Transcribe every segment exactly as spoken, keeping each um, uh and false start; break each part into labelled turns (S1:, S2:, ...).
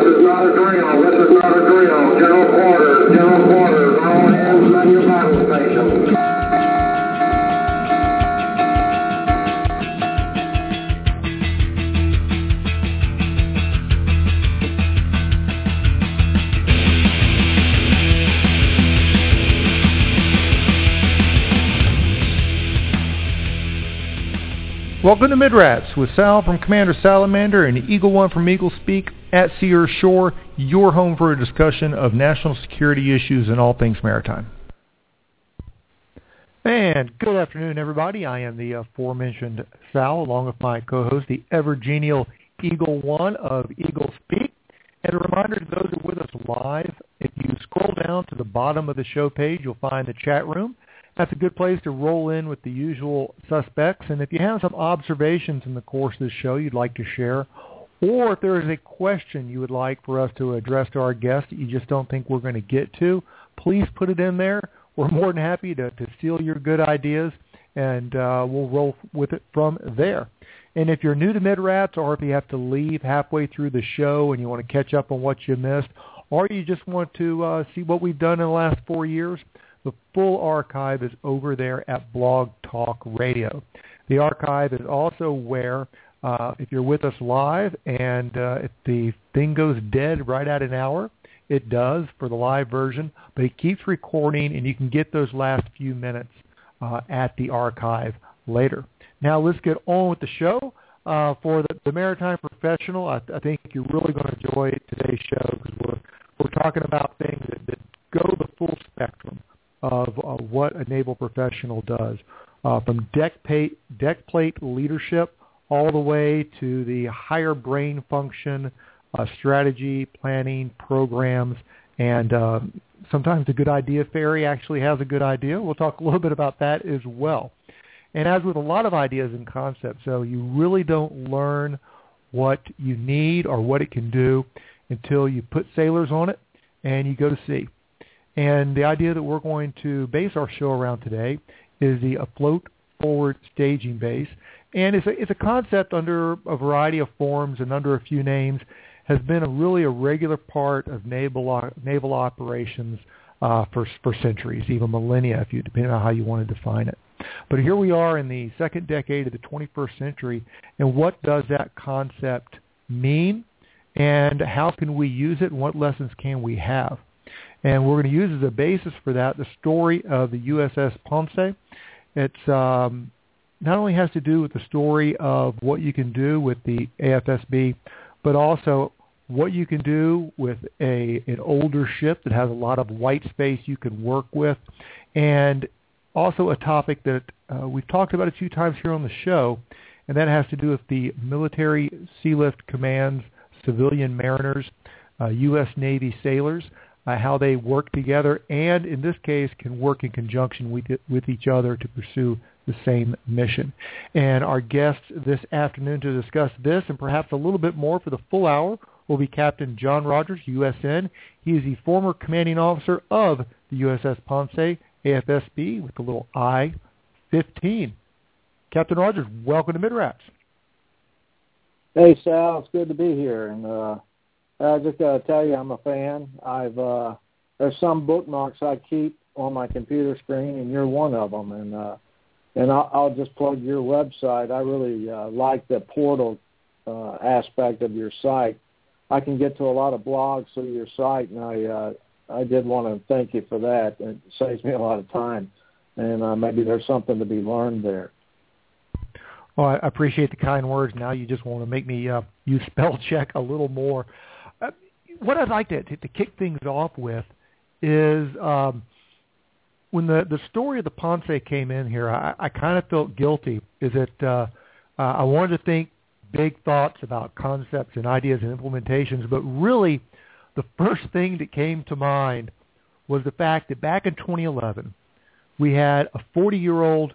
S1: is not a drill. This is not a drill. General quarters. General quarters. All hands on your battle station.
S2: Welcome to Midrats with Sal from Commander Salamander and Eagle One from Eagle Speak at Sea or Shore, your home for a discussion of national security issues and all things maritime. And good afternoon, everybody. I am the aforementioned Sal, along with my co-host, the ever-genial Eagle One of Eagle Speak. And a reminder to those who are with us live, if you scroll down to the bottom of the show page, you'll find the chat room. That's a good place to roll in with the usual suspects. And if you have some observations in the course of the show you'd like to share, or if there is a question you would like for us to address to our guest that you just don't think we're going to get to, please put it in there. We're more than happy to, to steal your good ideas, and uh, we'll roll with it from there. And if you're new to Midrats, or if you have to leave halfway through the show and you want to catch up on what you missed, or you just want to uh, see what we've done in the last four years, the full archive is over there at Blog Talk Radio. The archive is also where, uh, if you're with us live and uh, if the thing goes dead right at an hour, it does for the live version, but it keeps recording and you can get those last few minutes uh, at the archive later. Now let's get on with the show. Uh, for the, the Maritime Professional, I, I think you're really going to enjoy today's show because we're, we're talking about things that, that go the full spectrum of uh, what a naval professional does, uh, from deck, pay, deck plate leadership all the way to the higher brain function, uh, strategy, planning, programs, and uh, sometimes a good idea fairy actually has a good idea. We'll talk a little bit about that as well. And as with a lot of ideas and concepts, so you really don't learn what you need or what it can do until you put sailors on it and you go to sea. And the idea that we're going to base our show around today is the Afloat Forward Staging Base. And it's a, it's a concept under a variety of forms and under a few names, has been a really a regular part of naval naval operations uh, for for centuries, even millennia, if you depending on how you want to define it. But here we are in the second decade of the twenty-first century, and what does that concept mean? And how can we use it, and what lessons can we have? And we're going to use as a basis for that the story of the U S S Ponce. It's um, not only has to do with the story of what you can do with the A F S B, but also what you can do with a an older ship that has a lot of white space you can work with, and also a topic that uh, we've talked about a few times here on the show, and that has to do with the Military Sealift Command's civilian mariners, uh, U S Navy sailors, Uh, how they work together, and in this case can work in conjunction with, it, with each other to pursue the same mission. And our guest this afternoon to discuss this and perhaps a little bit more for the full hour will be Captain John Rogers, U S N. He is the former commanding officer of the U S S Ponce, A F S B, with the little I fifteen. Captain Rogers, welcome to Midrats.
S3: Hey, Sal, it's good to be here, and uh I just got to tell you, I'm a fan. I've uh, there's some bookmarks I keep on my computer screen, and you're one of them. And uh, and I'll, I'll just plug your website. I really uh, like the portal uh, aspect of your site. I can get to a lot of blogs through your site, and I uh, I did want to thank you for that. It saves me a lot of time, and uh, maybe there's something to be learned there.
S2: Well, I appreciate the kind words. Now you just want to make me uh, use spell check a little more. Uh, what I'd like to, to, to kick things off with is um, when the, the story of the Ponce came in here, I, I kind of felt guilty. Is that uh, uh, I wanted to think big thoughts about concepts and ideas and implementations, but really the first thing that came to mind was the fact that back in twenty eleven, we had a forty-year-old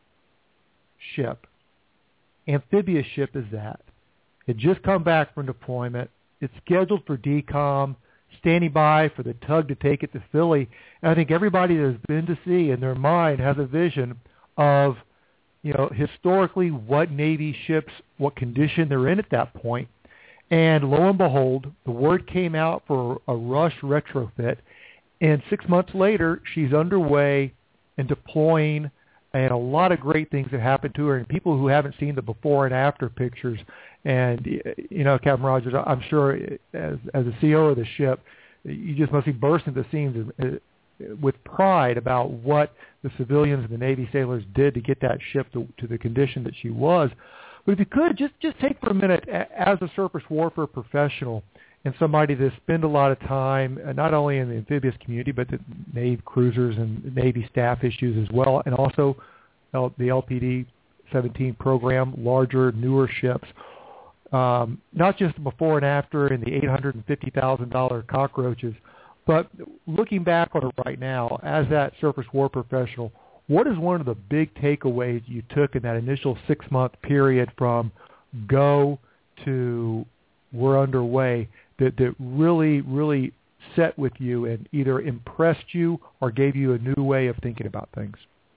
S2: ship, amphibious ship is that, had just come back from deployment. It's scheduled for decom, standing by for the tug to take it to Philly. And I think everybody that has been to sea in their mind has a vision of, you know, historically what Navy ships, what condition they're in at that point. And lo and behold, the word came out for a Rush retrofit, and six months later, she's underway and deploying, and a lot of great things have happened to her. And people who haven't seen the before and after pictures, and, you know, Captain Rogers, I'm sure as, as a C E O of the ship, you just must be bursting at the seams with pride about what the civilians and the Navy sailors did to get that ship to, to the condition that she was. But if you could, just, just take for a minute, as a surface warfare professional and somebody that spend a lot of time, not only in the amphibious community, but the Navy cruisers and Navy staff issues as well, and also the L P D seventeen program, larger, newer ships, um, not just the before and after and the eight hundred fifty thousand dollars cockroaches, but looking back on it right now, as that surface war professional, what is one of the big takeaways you took in that initial six-month period from go to we're underway that, that really, really set with you and either impressed you or gave you a new way of thinking about things?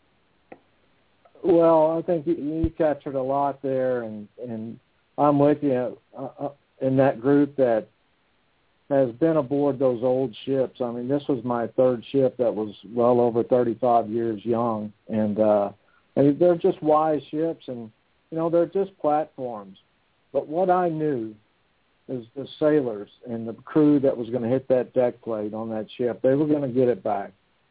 S3: Well, I think you, you captured a lot there, and, and I'm with you uh, in that group that has been aboard those old ships. I mean, this was my third ship that was well over thirty-five years young, and, uh, and they're just wise ships, and, you know, they're just platforms. But what I knew is the sailors and the crew that was going to hit that deck plate on that ship, they were going to get it back.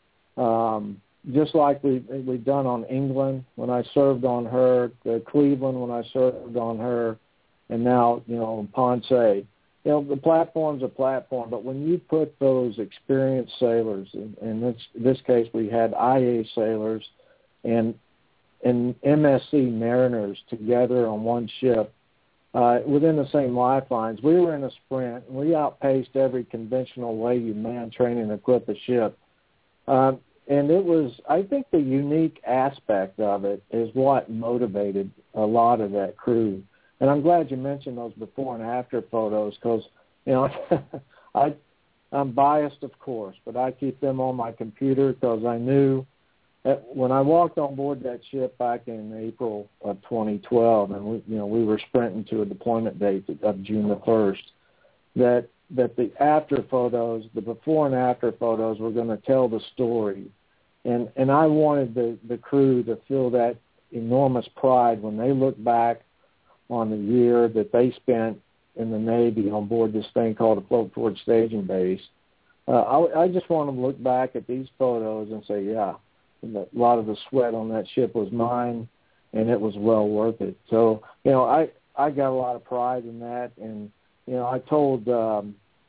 S3: Um, just like we, we've done on England when I served on her, the Cleveland when I served on her, and now, you know, Ponce. You know, the platform's a platform, but when you put those experienced sailors, in, in this, this case we had I A sailors and, and M S C mariners together on one ship, uh, within the same lifelines, we were in a sprint, and we outpaced every conventional way you man, train, and equip a ship. Uh, and it was, I think the unique aspect of it is what motivated a lot of that crew. And I'm glad you mentioned those before and after photos because, you know, I, I'm biased, of course, but I keep them on my computer because I knew that when I walked on board that ship back in April of twenty twelve, and we, you know, we were sprinting to a deployment date of June the first, that that the after photos, the before and after photos, were going to tell the story, and and I wanted the the crew to feel that enormous pride when they look back on the year that they spent in the Navy on board this thing called a float forward staging base. Uh, I, I just want them to look back at these photos and say, yeah, a lot of the sweat on that ship was mine, and it was well worth it. So, you know, I, I got a lot of pride in that. And, you know, I told, um,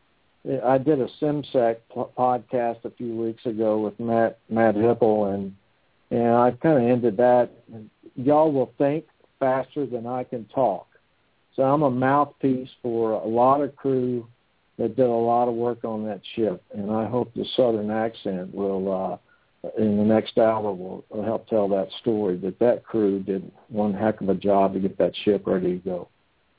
S3: I did a SimSec podcast a few weeks ago with Matt, Matt Hipple, and, and I kind of ended that. Y'all will think faster than I can talk. So I'm a mouthpiece for a lot of crew that did a lot of work on that ship, and I hope the Southern accent will, uh, in the next hour, will, will help tell that story, that that crew did one heck of a job to get that ship ready to go.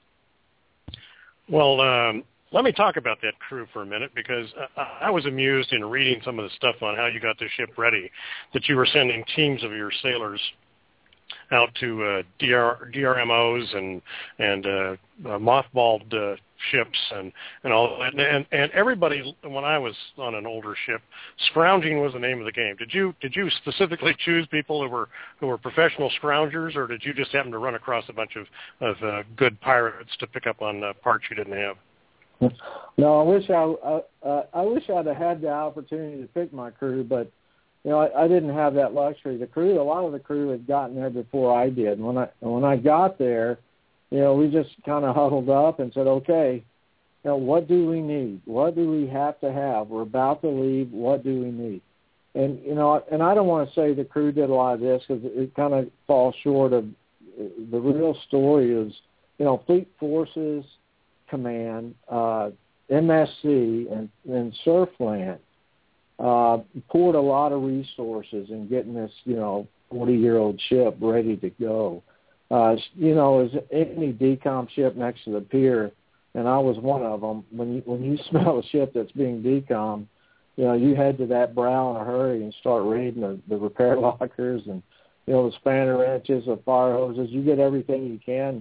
S4: Well, um, let me talk about that crew for a minute, because uh, I was amused in reading some of the stuff on how you got the ship ready, that you were sending teams of your sailors out to uh, D R, D R M Os and and uh, uh, mothballed uh, ships and, and all that. And, and everybody, when I was on an older ship, scrounging was the name of the game. Did you did you specifically choose people who were who were professional scroungers, or did you just happen to run across a bunch of of uh, good pirates to pick up on uh, parts you didn't have?
S3: No, I wish I uh, I wish I'd have had the opportunity to pick my crew, but you know, I, I didn't have that luxury. The crew, a lot of the crew had gotten there before I did. And when I when I got there, you know, we just kind of huddled up and said, okay, you know, what do we need? What do we have to have? We're about to leave. What do we need? And, you know, and I don't want to say the crew did a lot of this because it, it kind of falls short of the real story is, you know, Fleet Forces Command, uh, M S C, and, and Surfland uh, poured a lot of resources in getting this, you know, forty-year-old ship ready to go. Uh, you know, as any decom ship next to the pier, and I was one of them, when you, when you smell a ship that's being decommed, you know, you head to that brow in a hurry and start raiding the, the repair lockers and, you know, the spanner wrenches, the fire hoses. You get everything you can,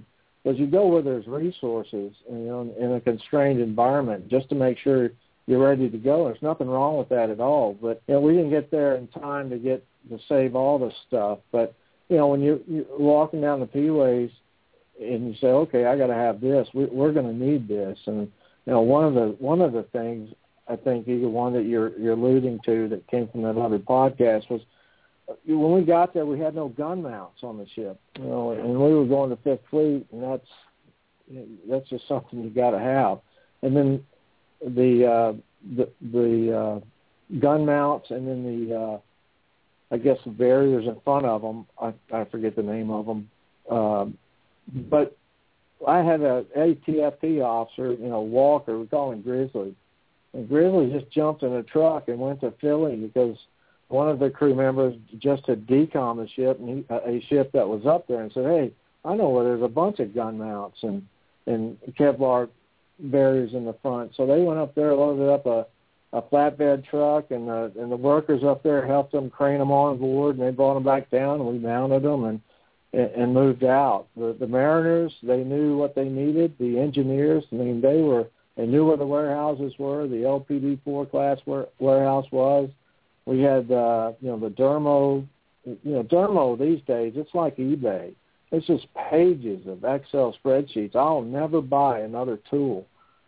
S3: because you go where there's resources, you know, in a constrained environment, just to make sure you're ready to go. There's nothing wrong with that at all. But you know, we didn't get there in time to get to save all the stuff. But you know, when you're, you're walking down the P-ways and you say, okay, I got to have this. We, we're going to need this. And you know, one of the one of the things I think, Eagle One, that you're you're alluding to that came from that other podcast was, when we got there, we had no gun mounts on the ship, you know, and we were going to Fifth Fleet, and that's that's just something you got to have. And then the uh, the the uh, gun mounts, and then the uh, I guess the barriers in front of them. I, I forget the name of them, um, but I had a A T F P officer, you know, Walker. We call him Grizzly, and Grizzly just jumped in a truck and went to Philly because one of the crew members just had decommed the ship, and he, a ship that was up there, and said, "Hey, I know where there's a bunch of gun mounts and and Kevlar barriers in the front." So they went up there, loaded up a, a flatbed truck, and the and the workers up there helped them crane them on board, and they brought them back down, and we mounted them and and, and moved out. The, the mariners, they knew what they needed. The engineers, I mean, they were they knew where the warehouses were. The L P D four class ware, warehouse was. We had, uh, you know, the Dermo, you know, Dermo these days, it's like eBay. It's just pages of Excel spreadsheets. I'll never buy another tool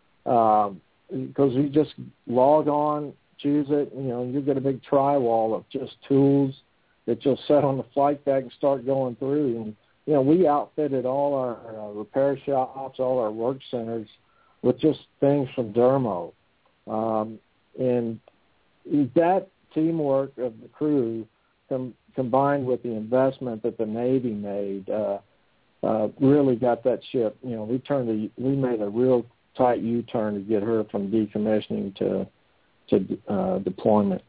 S3: um, because you just log on, choose it, you know, you get a big tri-wall of just tools that you'll set on the flight deck and start going through. And, you know, we outfitted all our uh, repair shops, all our work centers with just things from Dermo. Um, and that teamwork of the crew com- combined with the investment that the Navy made uh, uh, really got that ship, you know, we turned a, we made a real tight U-turn to get her from decommissioning to to uh, deployment.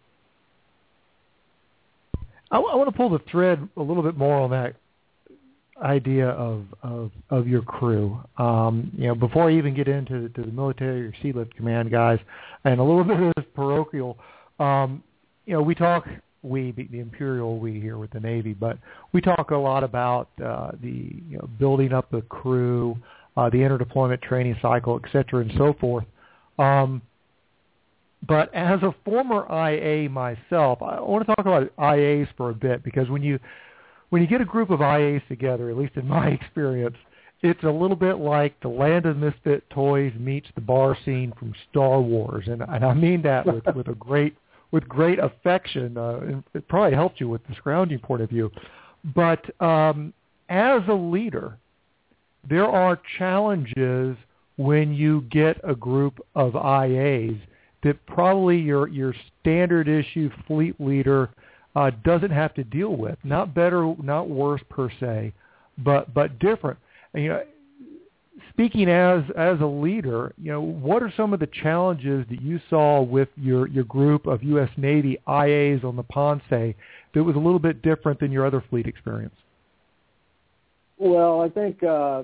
S2: I, I want to pull the thread a little bit more on that idea of of, of your crew. Um, you know, before I even get into to the military or Sea Lift Command guys, and a little bit of this parochial, um, you know, we talk, we, the Imperial we here with the Navy, but we talk a lot about uh, the you know, building up the crew, uh, the interdeployment training cycle, et cetera, and so forth. Um, but as a former I A myself, I want to talk about I As for a bit, because when you when you get a group of I As together, at least in my experience, it's a little bit like the Land of Misfit Toys meets the bar scene from Star Wars, and, and I mean that with, with a great with great affection. Uh, it probably helped you with the scrounging point of view. But um, as a leader, there are challenges when you get a group of I As that probably your your standard issue fleet leader uh, doesn't have to deal with. Not better, not worse per se, but but different. And, you know, speaking as as a leader, you know, what are some of the challenges that you saw with your, your group of U S Navy I As on the Ponce that was a little bit different than your other fleet experience?
S3: Well, I think uh,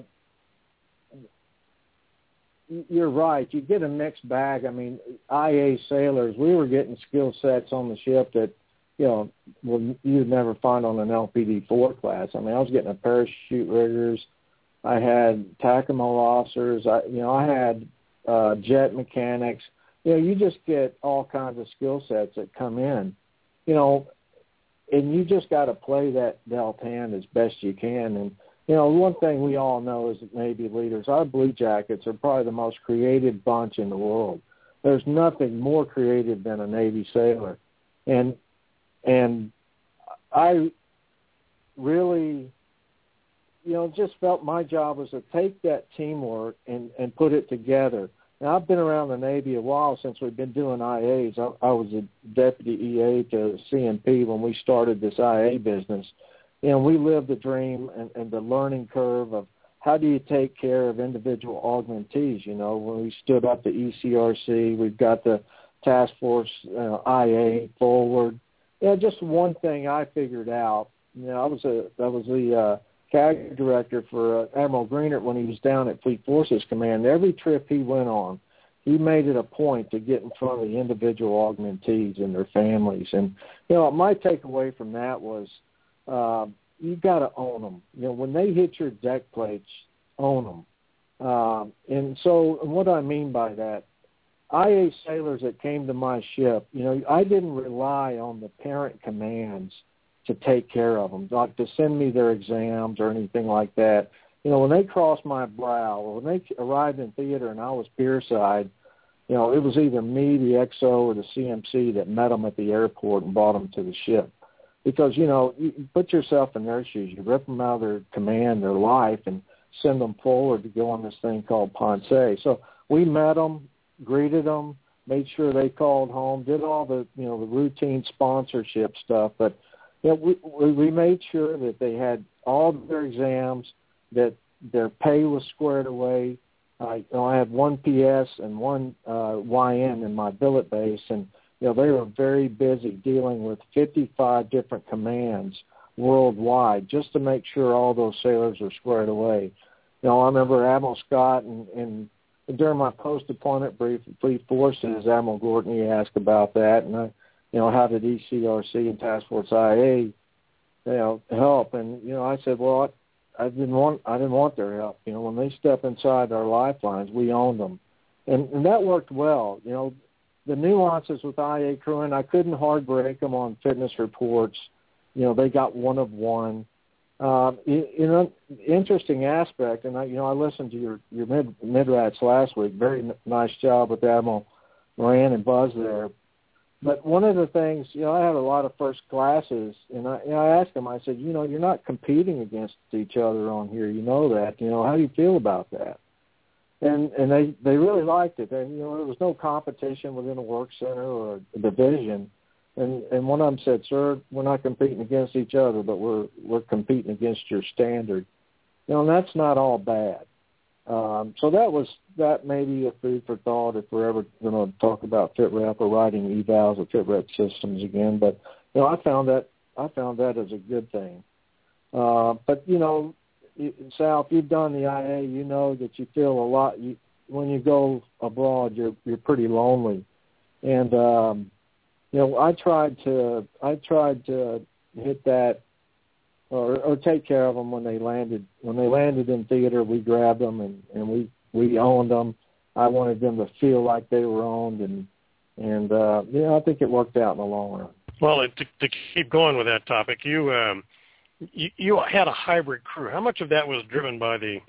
S3: you're right. You get a mixed bag. I mean, I A sailors, we were getting skill sets on the ship that, you know, well, you'd never find on an L P D four class. I mean, I was getting a parachute riggers. I had TACAMO officers. I, you know, I had uh, jet mechanics. You know, you just get all kinds of skill sets that come in, you know, and you just got to play that dealt hand as best you can. And, you know, one thing we all know is that Navy leaders, our Blue Jackets are probably the most creative bunch in the world. There's nothing more creative than a Navy sailor. And, and I really, you know, just felt my job was to take that teamwork and, and put it together. Now, I've been around the Navy a while since we've been doing I As. I, I was a deputy E A to C M P when we started this I A business. You know, we lived the dream and, and the learning curve of how do you take care of individual augmentees. You know, when we stood up the E C R C, we've got the task force uh, I A forward. Yeah, just one thing I figured out. You know, I was a I was the uh, C A G director for uh, Admiral Greenert when he was down at Fleet Forces Command. Every trip he went on, he made it a point to get in front of the individual augmentees and their families. And, you know, my takeaway from that was uh, you got to own them. You know, when they hit your deck plates, own them. Um, and so what I mean by that, I A sailors that came to my ship, you know, I didn't rely on the parent commands to take care of them, like to send me their exams or anything like that. You know, when they crossed my brow, or when they arrived in theater and I was pierside, you know, it was either me, the X O, or the C M C that met them at the airport and brought them to the ship. Because, you know, you put yourself in their shoes. You rip them out of their command, their life, and send them forward to go on this thing called Ponce. So we met them, greeted them, made sure they called home, did all the, you know, the routine sponsorship stuff. But, you know, we, we made sure that they had all their exams, that their pay was squared away. Uh, you know, I had one P S and one uh, Y N in my billet base, and you know they were very busy dealing with fifty-five different commands worldwide just to make sure all those sailors are squared away. You know, I remember Admiral Scott, and, and during my post-deployment brief at Fleet Forces, Admiral Gortney asked about that, and I, you know, how did E C R C and Task Force I A, you know, help? And you know, I said, well, I, I didn't want I didn't want their help. You know, when they step inside our lifelines, we owned them, and and that worked well. You know, the nuances with I A crewing, I couldn't hard break them on fitness reports. You know, they got one of one. Um, you, you know, interesting aspect, and I, you know, I listened to your your mid midrats last week. Very n- nice job with Admiral Moran and Buzz there. But one of the things, you know, I had a lot of first classes, and I, you know, I asked them, I said, you know, you're not competing against each other on here. You know that. You know, how do you feel about that? And and they, they really liked it. And, you know, there was no competition within a work center or a division. And and one of them said, sir, we're not competing against each other, but we're we're competing against your standard. You know, and that's not all bad. Um, so that was that may be a food for thought if we're ever going to talk about FitRep or writing evals or FitRep systems again. But you know, I found that I found that as a good thing. Uh, but you know, Sal, if you've done the I A, you know that you feel a lot. You, when you go abroad, you're you're pretty lonely, and um, you know, I tried to I tried to hit that. Or, or take care of them when they landed. When they landed in theater, we grabbed them and, and we, we owned them. I wanted them to feel like they were owned, and and uh, you know, I think it worked out in the long run.
S4: Well, to, to keep going with that topic, you, um, you you had a hybrid crew. How much of that was driven by the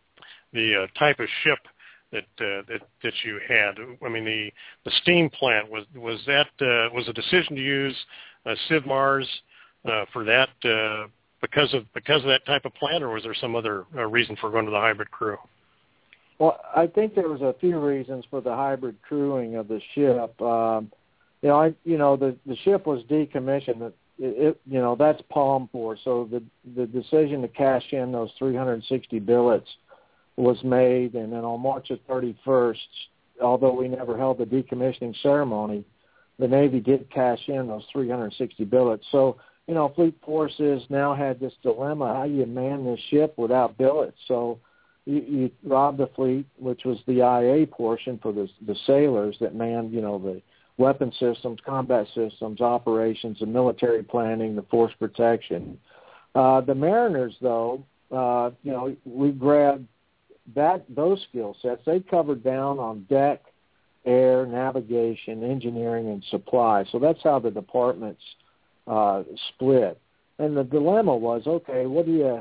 S4: the uh, type of ship that uh, that that you had? I mean, the the steam plant was was that uh, was a decision to use uh, SIVMARS uh, for that. Uh, Because of because of that type of plant, or was there some other uh, reason for going to the hybrid crew?
S3: Well, I think there was a few reasons for the hybrid crewing of the ship. Um, you know, I you know the the ship was decommissioned. It, it you know that's Palm Force, so the the decision to cash in those three hundred sixty billets was made, and then on March the thirty-first, although we never held the decommissioning ceremony, the Navy did cash in those three hundred sixty billets. So you know, Fleet Forces now had this dilemma: how do you man this ship without billets? So you, you robbed the fleet, which was the I A portion for the, the sailors that manned, you know, the weapon systems, combat systems, operations, the military planning, the force protection. Uh, the mariners, though, uh, you know, we grabbed that those skill sets. They covered down on deck, air, navigation, engineering, and supply. So that's how the departments Uh, split. And the dilemma was, okay, what do you,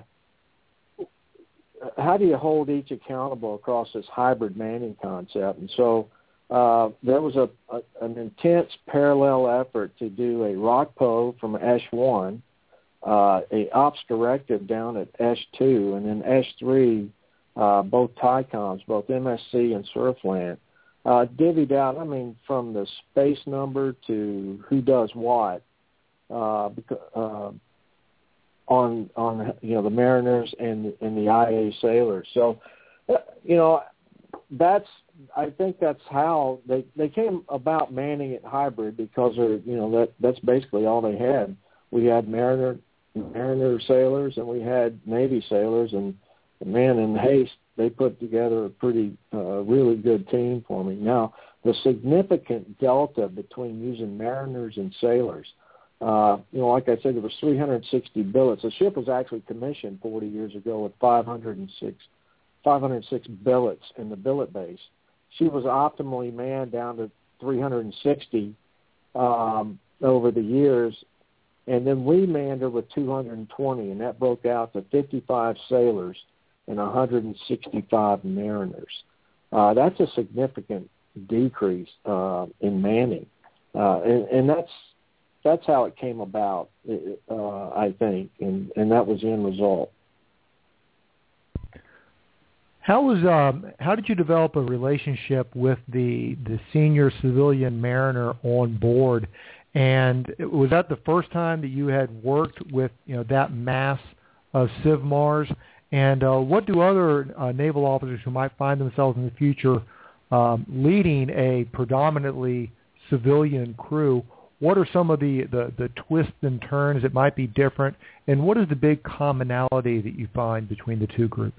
S3: how do you hold each accountable across this hybrid manning concept? And so uh, there was a, a an intense parallel effort to do a R O C P O from E S H one, uh, a ops directive down at E S H two, and then E S H three, uh, both TICOMs, both M S C and Surfland, uh, divvied out, I mean, from the space number to who does what. Uh, uh, on on you know the mariners and and the I A sailors. So uh, you know that's I think that's how they they came about manning it hybrid, because of, you know that that's basically all they had. We had mariner mariner sailors and we had Navy sailors, and man, in haste they put together a pretty uh, really good team for me. Now the significant delta between using mariners and sailors. Uh, you know, like I said, there was three hundred sixty billets. The ship was actually commissioned forty years ago with five hundred six, five hundred six billets in the billet base. She was optimally manned down to three hundred sixty um, over the years, and then we manned her with two hundred twenty, and that broke out to fifty-five sailors and one hundred sixty-five mariners. Uh, that's a significant decrease uh, in manning, uh, and, and that's that's how it came about, uh, I think, and, and that was the end result.
S2: How was um, how did you develop a relationship with the the senior civilian mariner on board, and was that the first time that you had worked with you know that mass of CivMars? And uh, what do other uh, naval officers who might find themselves in the future um, leading a predominantly civilian crew, what are some of the, the, the twists and turns that might be different, and what is the big commonality that you find between the two groups?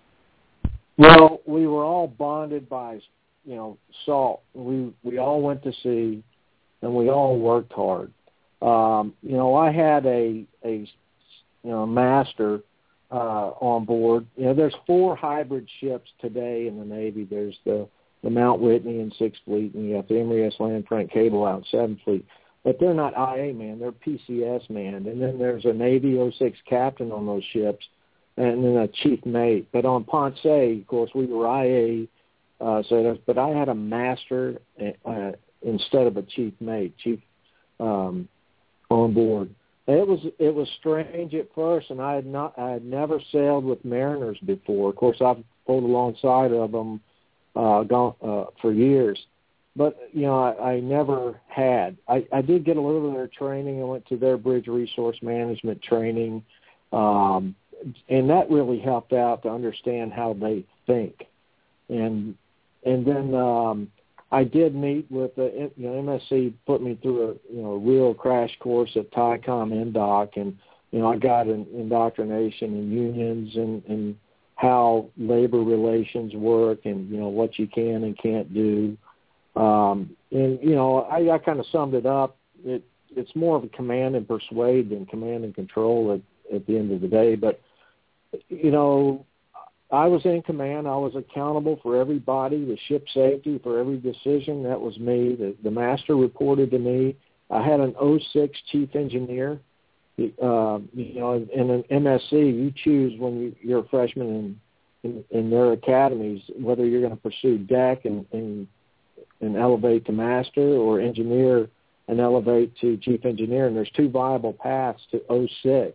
S3: Well, we were all bonded by, you know, salt. We we all went to sea, and we all worked hard. Um, you know, I had a a you know master uh, on board. You know, there's four hybrid ships today in the Navy. There's the the Mount Whitney in Sixth Fleet, and you have the Emory S. Land Frank Cable out in Seventh Fleet. But they're not I A manned; they're P C S manned. And then there's a Navy oh six captain on those ships, and then a chief mate. But on Ponce, of course, we were I A uh, sailors, but I had a master uh, instead of a chief mate, chief um, on board. It was it was strange at first, and I had not I had never sailed with mariners before. Of course, I've pulled alongside of them uh, gone, uh, for years, but you know I, I never had. I, I did get a little bit of their training. I went to their bridge resource management training. Um, And that really helped out to understand how they think, and and then um, I did meet with the you know M S C put me through a you know real crash course at TICOM N D O C, and you know I got an indoctrination in unions and, and how labor relations work, and you know what you can and can't do, um, and you know I, I kind of summed it up. It it's more of a command and persuade than command and control at at the end of the day, but you know, I was in command. I was accountable for everybody, the ship safety, for every decision. That was me. The, the master reported to me. I had an oh six chief engineer. Uh, you know, in an M S C, you choose when you, you're a freshman in, in, in their academies whether you're going to pursue deck and, and and elevate to master, or engineer and elevate to chief engineer. And there's two viable paths to oh six.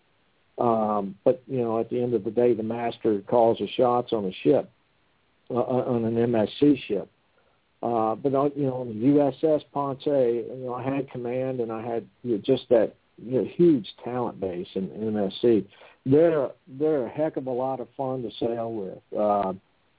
S3: Um, but, you know, at the end of the day, the master calls the shots on a ship, uh, on an M S C ship. Uh, but, you know, on the U S S Ponce, you know, I had command, and I had you know, just that you know, huge talent base in, in M S C. They're, they're a heck of a lot of fun to sail with. Uh,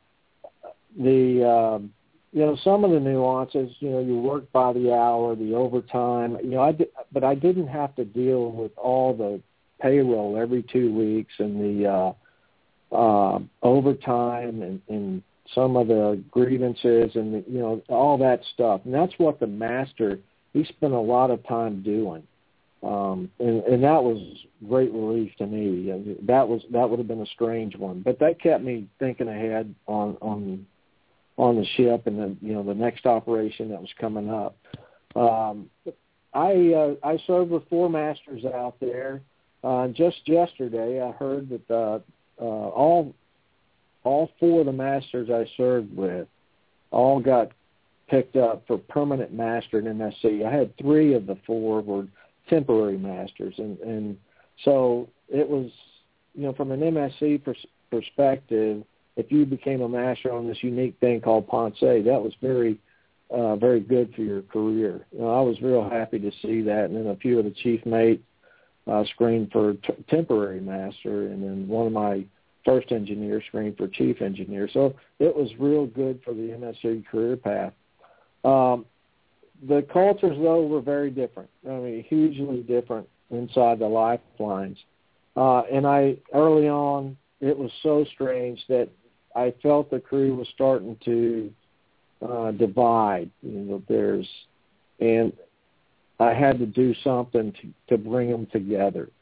S3: the, um, you know, some of the nuances, you know, you work by the hour, the overtime, you know, I did, but I didn't have to deal with all the payroll every two weeks and the uh, uh, overtime and, and some of the grievances and, the, you know, all that stuff. And that's what the master, he spent a lot of time doing. Um, and, and that was great relief to me. That was that would have been a strange one. But that kept me thinking ahead on on, on the ship and the, you know, the next operation that was coming up. Um, I uh, I served with four masters out there. Uh, just yesterday, I heard that uh, uh, all all four of the masters I served with all got picked up for permanent master in M S C. I had three of the four were temporary masters, and, and so it was, you know, from an M S C pers- perspective, if you became a master on this unique thing called Ponce, that was very, uh, very good for your career. You know, I was real happy to see that, and then a few of the chief mates Uh, screened for t- temporary master, and then one of my first engineers screened for chief engineer. So it was real good for the M S C career path. Um, the cultures, though, were very different. I mean, hugely different inside the lifelines. Uh, and I, early on, it was so strange that I felt the crew was starting to uh, divide. You know, there's, and I had to do something to, to bring them together.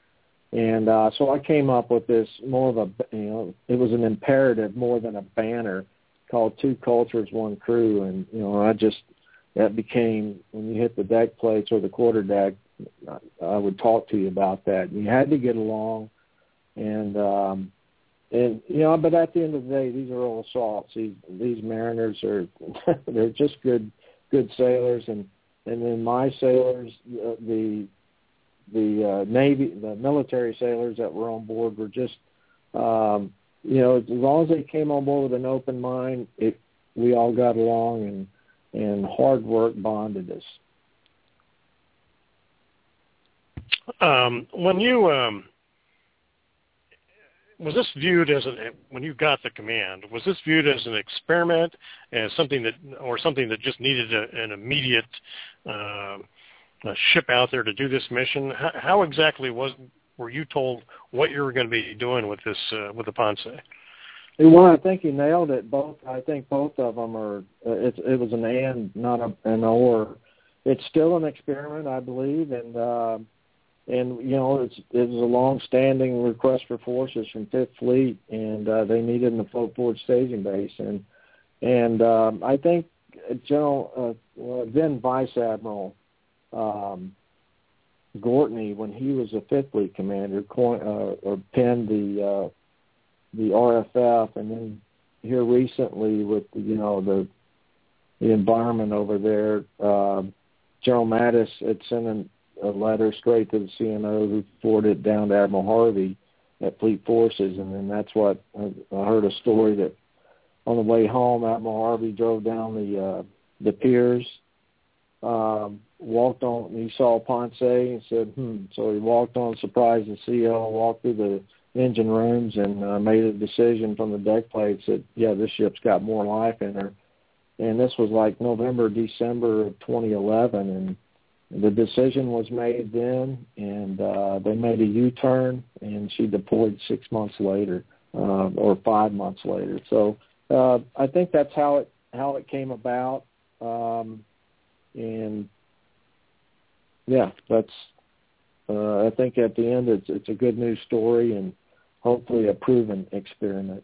S3: And uh, so I came up with this more of a, you know, it was an imperative more than a banner called Two Cultures, One Crew. And, you know, I just, that became, when you hit the deck plates or the quarter deck, I would talk to you about that. You had to get along. And, um, and you know, but at the end of the day, these are all salts. These, these mariners are, they're just good, good sailors. And, and then my sailors, uh, the, the uh, Navy, the military sailors that were on board were just, um, you know, as long as they came on board with an open mind, it, we all got along, and, and hard work bonded us.
S4: Um, when you, um, was this viewed as an, when you got the command, was this viewed as an experiment, as something that, or something that just needed a, an immediate uh, a ship out there to do this mission? How, how exactly was were you told what you were going to be doing with this uh, with the Ponce?
S3: Well, I think you nailed it. Both, I think both of them are. Uh, it, it was an and, not a, an or. It's still an experiment, I believe, and uh, and you know, it's it was a long-standing request for forces from Fifth Fleet, and uh, they needed an afloat forward staging base, and and um, I think General uh, well, then Vice Admiral Um, Gortney, when he was a Fifth Fleet commander, coin, uh, or penned the uh, the R F F, and then here recently with you know the the environment over there, uh, General Mattis had sent an, a letter straight to the C N O, who forwarded it down to Admiral Harvey at Fleet Forces, and then that's what I, I heard a story that on the way home, Admiral Harvey drove down the uh, the piers. Um, walked on, he saw Ponce and said, hmm. So he walked on, surprised the C O, walked through the engine rooms, and uh, made a decision from the deck plates that, yeah, this ship's got more life in her. And this was like November, December of twenty eleven, and the decision was made then, and uh, they made a U-turn, and she deployed six months later, uh, or five months later. So uh, I think that's how it how it came about. Um, And yeah, that's. Uh, I think at the end, it's it's a good news story and hopefully a proven experiment.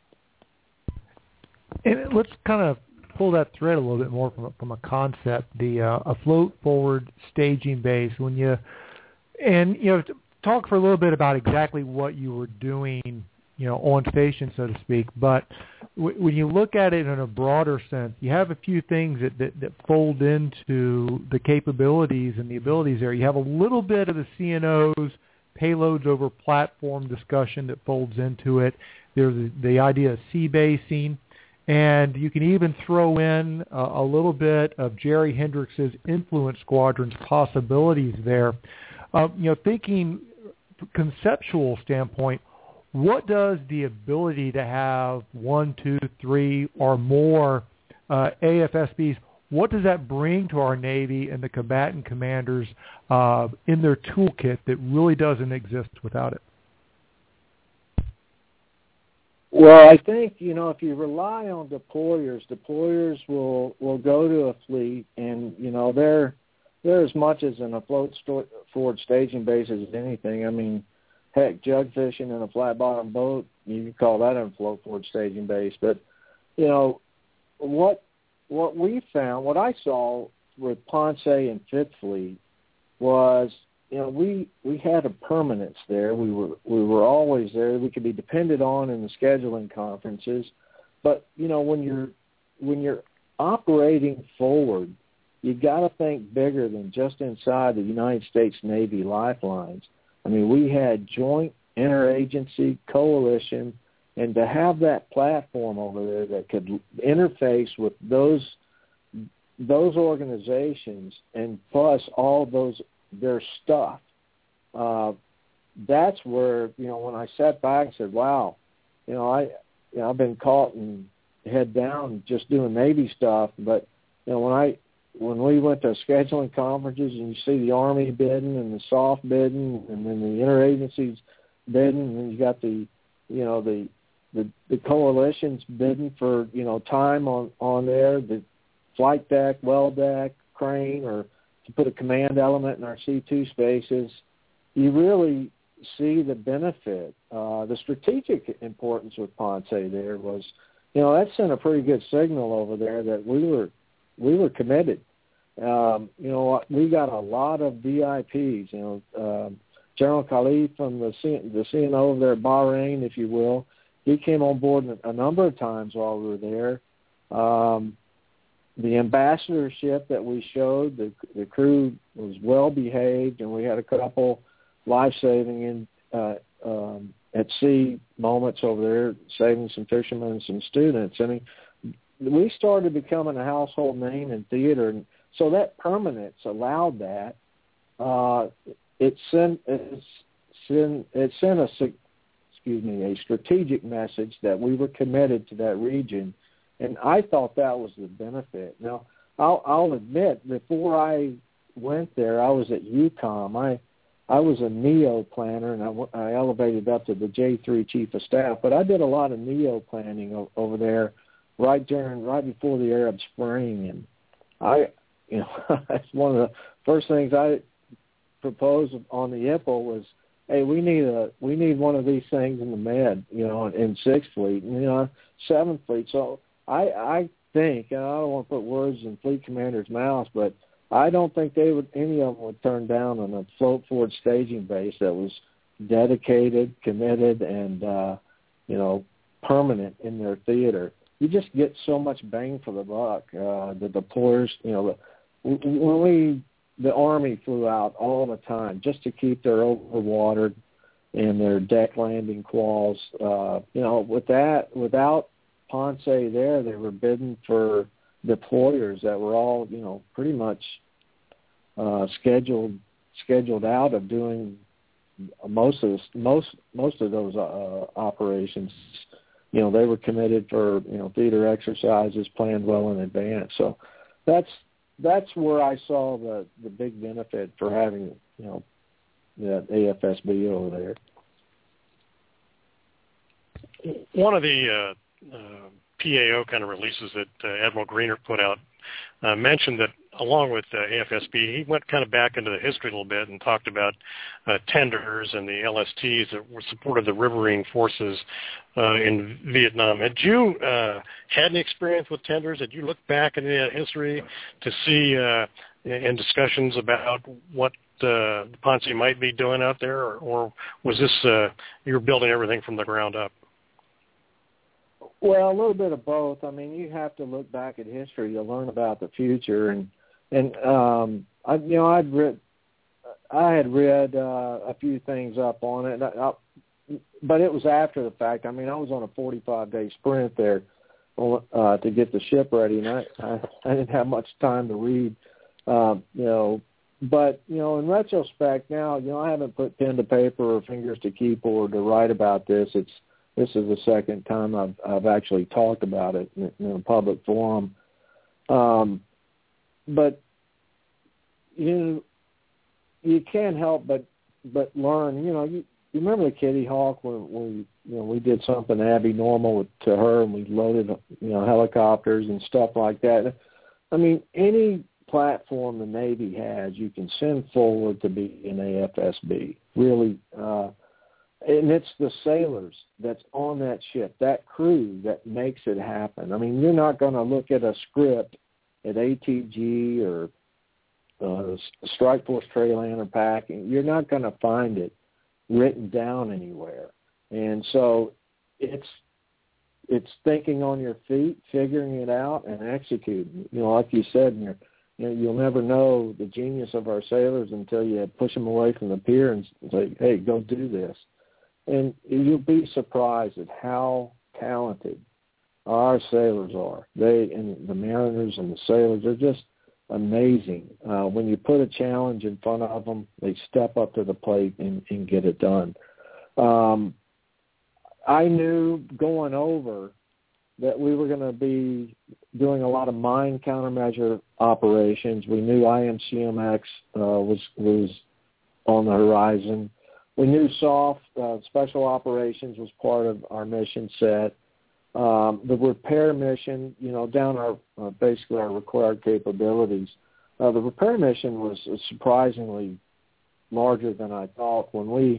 S2: And let's kind of pull that thread a little bit more from a, from a concept. The uh, afloat forward staging base. When you and you know talk for a little bit about exactly what you were doing, you know, on station, so to speak. But w- when you look at it in a broader sense, you have a few things that, that, that fold into the capabilities and the abilities there. You have a little bit of the C N O's payloads over platform discussion that folds into it. There's the, the idea of sea basing. And you can even throw in a, a little bit of Jerry Hendricks's influence squadron's possibilities there. Uh, you know, thinking conceptual standpoint, what does the ability to have one, two, three, or more uh, A F S Bs, what does that bring to our Navy and the combatant commanders uh, in their toolkit that really doesn't exist without it?
S3: Well, I think, you know, if you rely on deployers, deployers will, will go to a fleet, and, you know, they're, they're as much as an afloat sto- forward staging base as anything. I mean, heck, jug fishing in a flat-bottom boat, you can call that an afloat forward staging base. But, you know, what what we found, what I saw with Ponce and Fifth Fleet was, you know, we, we had a permanence there. We were we were always there. We could be depended on in the scheduling conferences. But, you know, when you're when you're operating forward, you got to think bigger than just inside the United States Navy lifelines. I mean, we had joint interagency coalition, and to have that platform over there that could interface with those those organizations and plus all those their stuff, uh, that's where, you know, when I sat back and said, wow, you know, I, you know, I've been caught and head down just doing Navy stuff, but, you know, when I, when we went to scheduling conferences and you see the Army bidding and the SOF bidding and then the interagencies bidding, and then you got the, you know, the, the, the coalitions bidding for, you know, time on, on there, the flight deck, well deck, crane, or to put a command element in our C two spaces, you really, see the benefit. Uh, the strategic importance with Ponce there was, you know, that sent a pretty good signal over there that we were we were committed. Um, you know, we got a lot of V I Ps. You know, uh, General Khalid from the C- the C N O over there at Bahrain, if you will, he came on board a number of times while we were there. Um, the ambassadorship that we showed, the, the crew was well behaved, and we had a couple life-saving in uh, um, at sea moments over there, saving some fishermen and some students. I mean, we started becoming a household name in theater, and so that permanence allowed that. Uh, it sent it sent it sent us, excuse me, a strategic message that we were committed to that region, and I thought that was the benefit. Now, I'll, I'll admit, before I went there, I was at U COM. I I was a NEO planner, and I, I elevated up to the J three Chief of Staff. But I did a lot of NEO planning o- over there, right during, right before the Arab Spring, and I, you know, that's one of the first things I proposed on the I P P L was, hey, we need a, we need one of these things in the Med, you know, in Sixth Fleet, and you know, Seventh Fleet. So I, I think, and I don't want to put words in Fleet Commander's mouth, but I don't think they would, any of them would turn down on a float forward staging base that was dedicated, committed, and, uh, you know, permanent in their theater. You just get so much bang for the buck. Uh, the deployers, you know, the, when we, the Army flew out all the time just to keep their overwatered and their deck landing quals. Uh, you know, with that, without Ponce there, they were bidding for deployers that were all, you know, pretty much uh, scheduled scheduled out of doing most of this, most most of those uh, operations. You know, they were committed for, you know, theater exercises planned well in advance. So that's that's where I saw the the big benefit for having, you know, that A F S B over
S4: there. One of the uh, uh, P A O kind of releases that uh, Admiral Greenert put out uh, mentioned that along with uh, A F S B, he went kind of back into the history a little bit and talked about uh, tenders and the L S Ts that were supported the riverine forces uh, in Vietnam. Had you uh, had any experience with tenders? Had you looked back into that history to see uh, in discussions about what uh, Ponce might be doing out there, or, or was this uh, you were building everything from the ground up?
S3: Well, a little bit of both. I mean, you have to look back at history to learn about the future, and and um, I, you know, I'd read, I had read uh, a few things up on it, I, I, but it was after the fact. I mean, I was on a forty-five day sprint there uh, to get the ship ready, and I, I, I didn't have much time to read, uh, you know. But you know, in retrospect, now, you know, I haven't put pen to paper or fingers to keyboard to write about this. It's This is the second time I've I've actually talked about it in, in a public forum. Um, but you you can't help but but learn. You know, you, you remember the Kitty Hawk when we you know we did something abnormal with, to her, and we loaded you know helicopters and stuff like that. I mean, any platform the Navy has, you can send forward to be an A F S B. Really. Uh, And it's the sailors that's on that ship, that crew that makes it happen. I mean, you're not going to look at a script at A T G or uh, Strike Force Trailan or Packing. You're not going to find it written down anywhere. And so it's it's thinking on your feet, figuring it out, and executing. You know, like you said, in your, you know, you'll never know the genius of our sailors until you push them away from the pier and say, hey, go do this. And you'll be surprised at how talented our sailors are. They and the mariners and the sailors are just amazing. Uh, when you put a challenge in front of them, they step up to the plate and, and get it done. Um, I knew going over that we were going to be doing a lot of mine countermeasure operations. We knew I M C M X uh, was was on the horizon. We knew SOF, uh, Special Operations, was part of our mission set. Um, the repair mission, you know, down our uh, basically our required capabilities. Uh, the repair mission was surprisingly larger than I thought. When we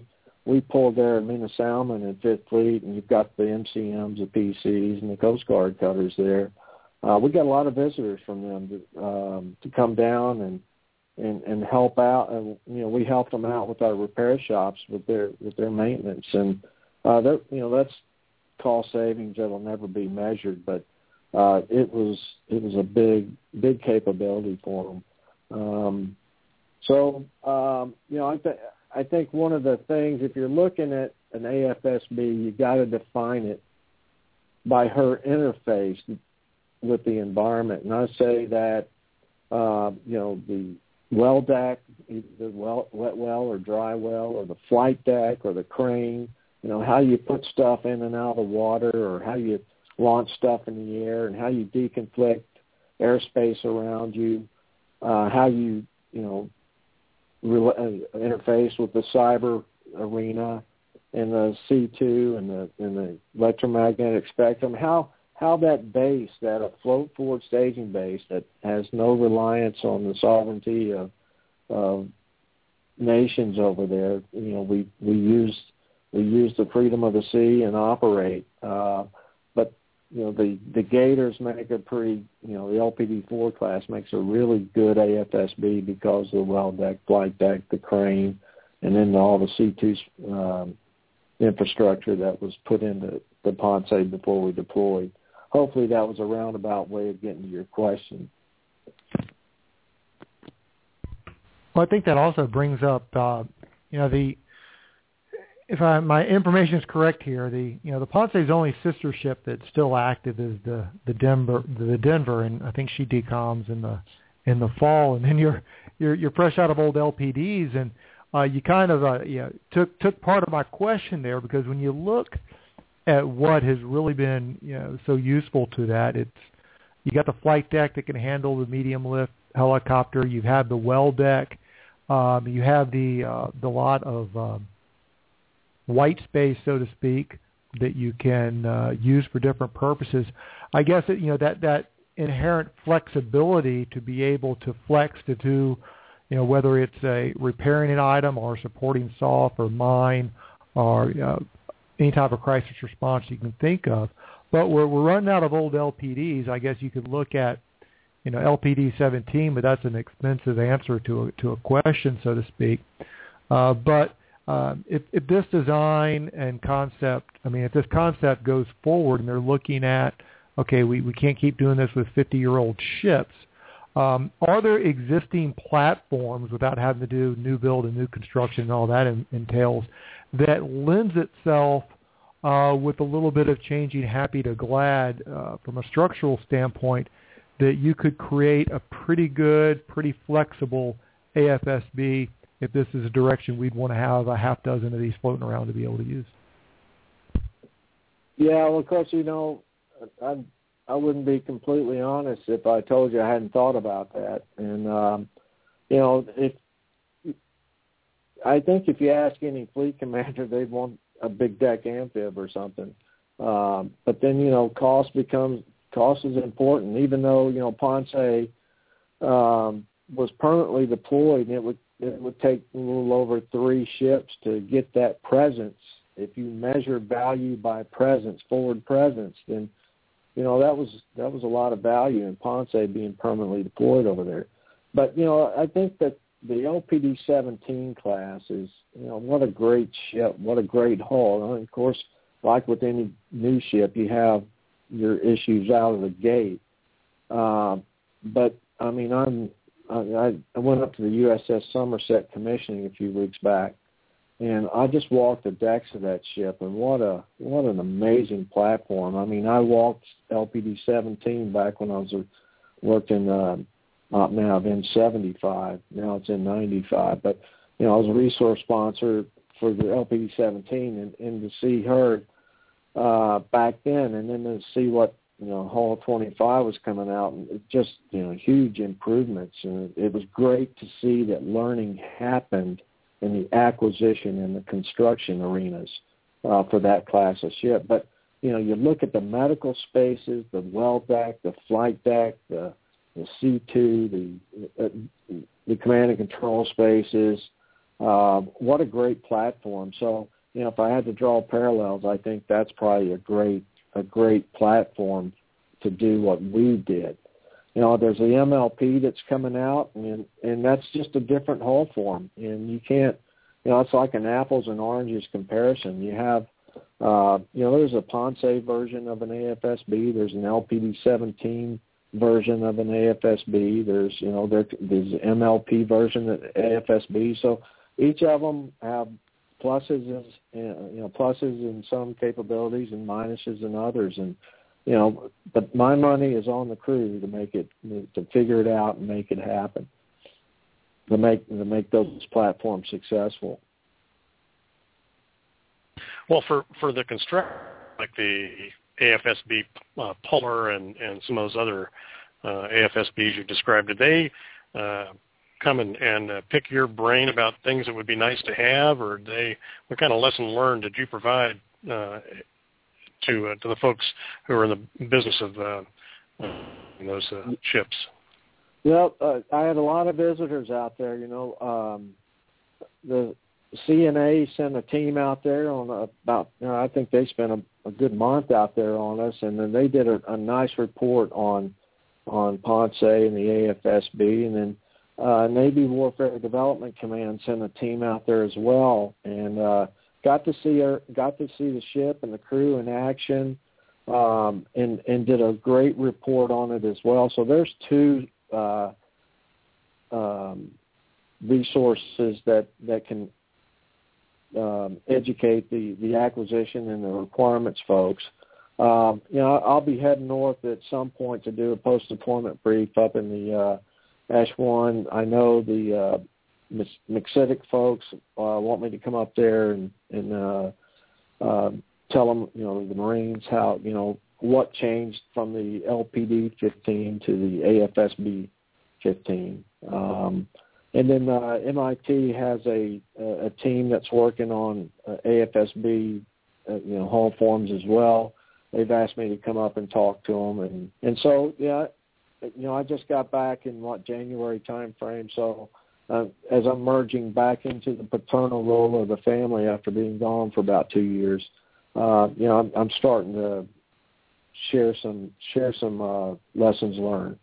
S3: we pulled their Mina Salmon in Fifth Fleet, and you've got the M C Ms, the P Cs, and the Coast Guard cutters there. Uh, we got a lot of visitors from them to, um, to come down and, and, and help out. And, you know, we helped them out with our repair shops with their with their maintenance. And, uh, you know, that's cost savings that will never be measured. But uh, it was it was a big, big capability for them. Um, so, um, you know, I, th- I think one of the things, if you're looking at an A F S B, you got to define it by her interface with the environment. And I say that, uh, you know, the well deck, either the well, wet well or dry well, or the flight deck or the crane, you know, how you put stuff in and out of the water, or how you launch stuff in the air, and how you deconflict airspace around you, uh, how you, you know, re- uh, interface with the cyber arena and the C two and the, and the electromagnetic spectrum, how how that base, that a float forward staging base that has no reliance on the sovereignty of, of nations over there, you know, we, we use we use the freedom of the sea and operate. Uh, but, you know, the, the Gators make a pretty, you know, the L P D four class makes a really good A F S B because of the well deck, flight deck, the crane, and then all the C two um, infrastructure that was put into the Ponce before we deployed. Hopefully that was a roundabout way of getting to your question.
S2: Well, I think that also brings up, uh, you know, the if I, my information is correct here, the you know the Ponce's only sister ship that's still active is the the Denver, the Denver, and I think she decoms in the in the fall. And then you're you're you're fresh out of old L P Ds, and uh, you kind of uh, you know, took took part of my question there, because when you look at what has really been, you know, so useful to that, it's you got the flight deck that can handle the medium lift helicopter. You have the well deck. Um, you have the uh, the lot of um, white space, so to speak, that you can uh, use for different purposes. I guess it, you know that that inherent flexibility to be able to flex to do, you know, whether it's a repairing an item or supporting S O F or mine or uh, any type of crisis response you can think of. But we're, we're running out of old L P Ds. I guess you could look at, you know, L P D seventeen, but that's an expensive answer to a, to a question, so to speak. Uh, but uh, if, if this design and concept, I mean, if this concept goes forward and they're looking at, okay, we, we can't keep doing this with fifty-year-old ships, um, are there existing platforms, without having to do new build and new construction and all that in, entails, that lends itself uh, with a little bit of changing happy to glad uh, from a structural standpoint, that you could create a pretty good, pretty flexible A F S B if this is a direction we'd want to have a half dozen of these floating around to be able to use?
S3: Yeah, well, of course, you know, I I wouldn't be completely honest if I told you I hadn't thought about that. And, um, you know, if I think if you ask any fleet commander, they'd want a big deck amphib or something. Um, but then, you know, cost becomes cost is important. Even though, you know, Ponce um, was permanently deployed, and it would it would take a little over three ships to get that presence. If you measure value by presence, forward presence, then, you know, that was that was a lot of value in Ponce being permanently deployed over there. But, you know, I think that the L P D seventeen class is, you know, what a great ship, what a great hull. And of course, like with any new ship, you have your issues out of the gate. Uh, but, I mean, I'm, I, I went up to the U S S Somerset commissioning a few weeks back, and I just walked the decks of that ship, and what a what an amazing platform. I mean, I walked L P D seventeen back when I was working uh, up now in seventy-five. Now it's in ninety-five. But, you know, I was a resource sponsor for the L P D seventeen, and, and to see her uh, back then, and then to see what, you know, Hull twenty-five was coming out, and it just, you know, huge improvements. And it was great to see that learning happened in the acquisition and the construction arenas uh, for that class of ship. But, you know, you look at the medical spaces, the well deck, the flight deck, the, the C two, the, uh, the command and control spaces. Uh, what a great platform. So, you know, if I had to draw parallels, I think that's probably a great a great platform to do what we did. You know, there's the M L P that's coming out, and and that's just a different hull form, and you can't, you know, it's like an apples and oranges comparison. You have, uh, you know, there's a Ponce version of an A F S B, there's an L P D seventeen version of an A F S B, there's, you know, there, there's an M L P version of A F S B, so each of them have pluses, and, you know, pluses in some capabilities and minuses in others, and you know, but my money is on the crew to make it, to figure it out and make it happen, to make to make those platforms successful.
S4: Well, for for the construct, like the A F S B uh, Puller and and some of those other uh, A F S Bs you described, did they uh, come and, and uh, pick your brain about things that would be nice to have, or did they, what kind of lesson learned did you provide uh, to uh, to the folks who are in the business of uh, uh, those uh, ships?
S3: Well, uh, I had a lot of visitors out there. You know, um, the C N A sent a team out there on about, you know, I think they spent a, a good month out there on us, and then they did a, a nice report on on Ponce and the A F S B, and then uh, Navy Warfare Development Command sent a team out there as well, and uh, got to see her, got to see the ship and the crew in action, um, and and did a great report on it as well. So there's two uh, um, resources that that can um, educate the the acquisition and the requirements folks. Um, you know, I'll be heading north at some point to do a post-deployment brief up in the uh, Ash one. I know the uh, McCitic folks uh, want me to come up there and, and uh, uh, tell them, you know, the Marines how, you know, what changed from the L P D fifteen to the A F S B fifteen. Um, and then uh, M I T has a, a team that's working on uh, A F S B, uh, you know, hull forms as well. They've asked me to come up and talk to them, and, and so yeah, you know, I just got back in what January time frame. So uh, as I'm merging back into the paternal role of the family after being gone for about two years, uh, you know, I'm, I'm starting to share some share some uh, lessons learned.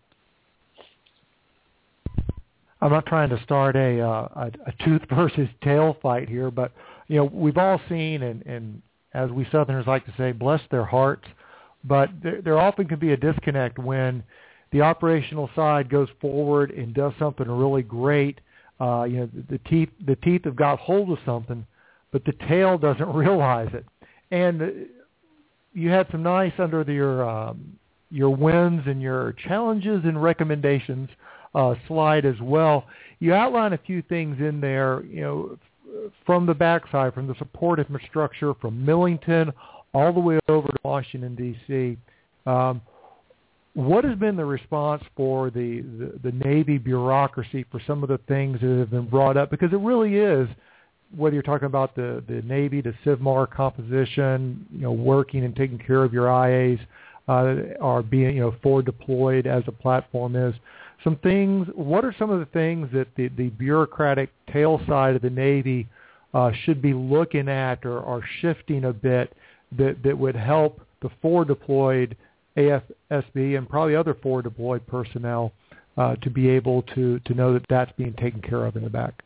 S2: I'm not trying to start a, uh, a a tooth versus tail fight here, but you know, we've all seen and and. as we Southerners like to say, bless their hearts, but there, there often can be a disconnect when the operational side goes forward and does something really great. Uh, you know, the, the teeth the teeth have got hold of something, but the tail doesn't realize it. And you had some nice under the, your um, your wins and your challenges and recommendations uh, slide as well. You outline a few things in there, you know, from the backside, from the support infrastructure, from Millington all the way over to Washington, D C Um, what has been the response for the, the, the Navy bureaucracy for some of the things that have been brought up? Because it really is, whether you're talking about the, the Navy, the CIVMAR composition, you know, working and taking care of your I As, uh, or being, you know, forward deployed as a platform is. Some things, what are some of the things that the, the bureaucratic tail side of the Navy uh, should be looking at or, or shifting a bit that, that would help the forward deployed A F S B and probably other forward deployed personnel uh, to be able to, to know that that's being taken care of in the back?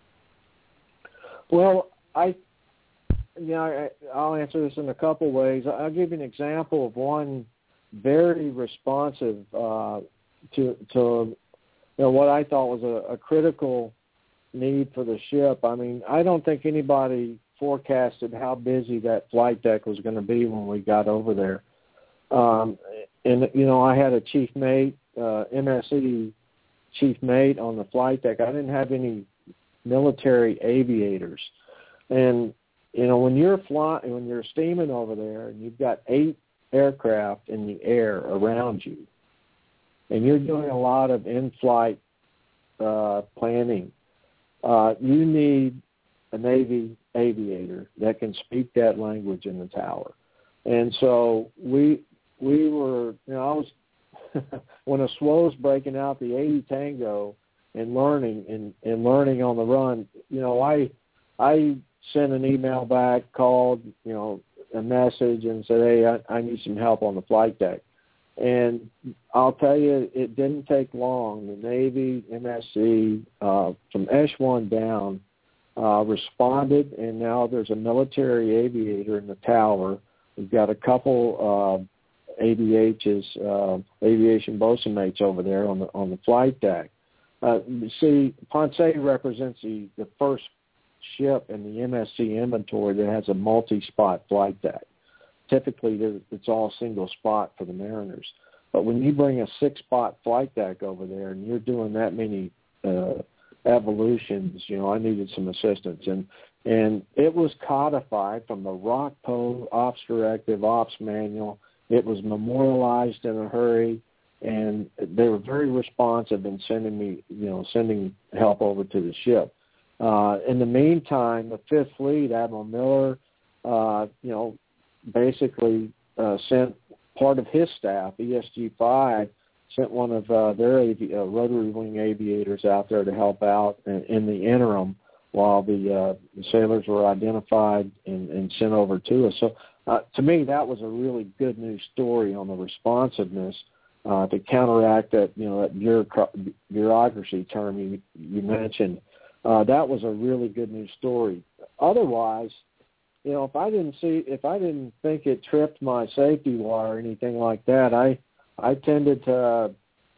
S3: Well, I, you know, I, I'll answer this in a couple ways. I'll give you an example of one very responsive uh, to, to you know, what I thought was a, a critical need for the ship. I mean, I don't think anybody forecasted how busy that flight deck was going to be when we got over there. Um, and, you know, I had a chief mate, uh, M S E chief mate on the flight deck. I didn't have any military aviators. And, you know, when you're flying, when you're steaming over there and you've got eight aircraft in the air around you, and you're doing a lot of in-flight uh, planning, uh, you need a Navy aviator that can speak that language in the tower. And so we we were, you know, I was, when a S W O's breaking out the eighty Tango and learning and, and learning on the run, you know, I I sent an email back, called, you know, a message and said, hey, I, I need some help on the flight deck. And I'll tell you, it didn't take long. The Navy, M S C, uh, from Esh one down, uh, responded, and now there's a military aviator in the tower. We've got a couple uh, A B H's, uh, aviation bosun mates over there on the on the flight deck. Uh, see, Ponce represents the, the first ship in the M S C inventory that has a multi-spot flight deck. Typically, it's all single spot for the Mariners. But when you bring a six-spot flight deck over there and you're doing that many uh, evolutions, you know, I needed some assistance. And and it was codified from the R O C P O Ops Directive, Ops Manual. It was memorialized in a hurry, and they were very responsive in sending me, you know, sending help over to the ship. Uh, in the meantime, the Fifth Fleet, Admiral Miller, uh, you know, basically uh, sent part of his staff, E S G five, sent one of uh, their avi- uh, rotary wing aviators out there to help out in, in the interim while the, uh, the sailors were identified and, and sent over to us. So uh, to me, that was a really good news story on the responsiveness uh, to counteract that, you know, that bureauc- bureaucracy term you, you mentioned. Uh, that was a really good news story. Otherwise, you know, if I didn't see, if I didn't think it tripped my safety wire or anything like that, I, I tended to uh,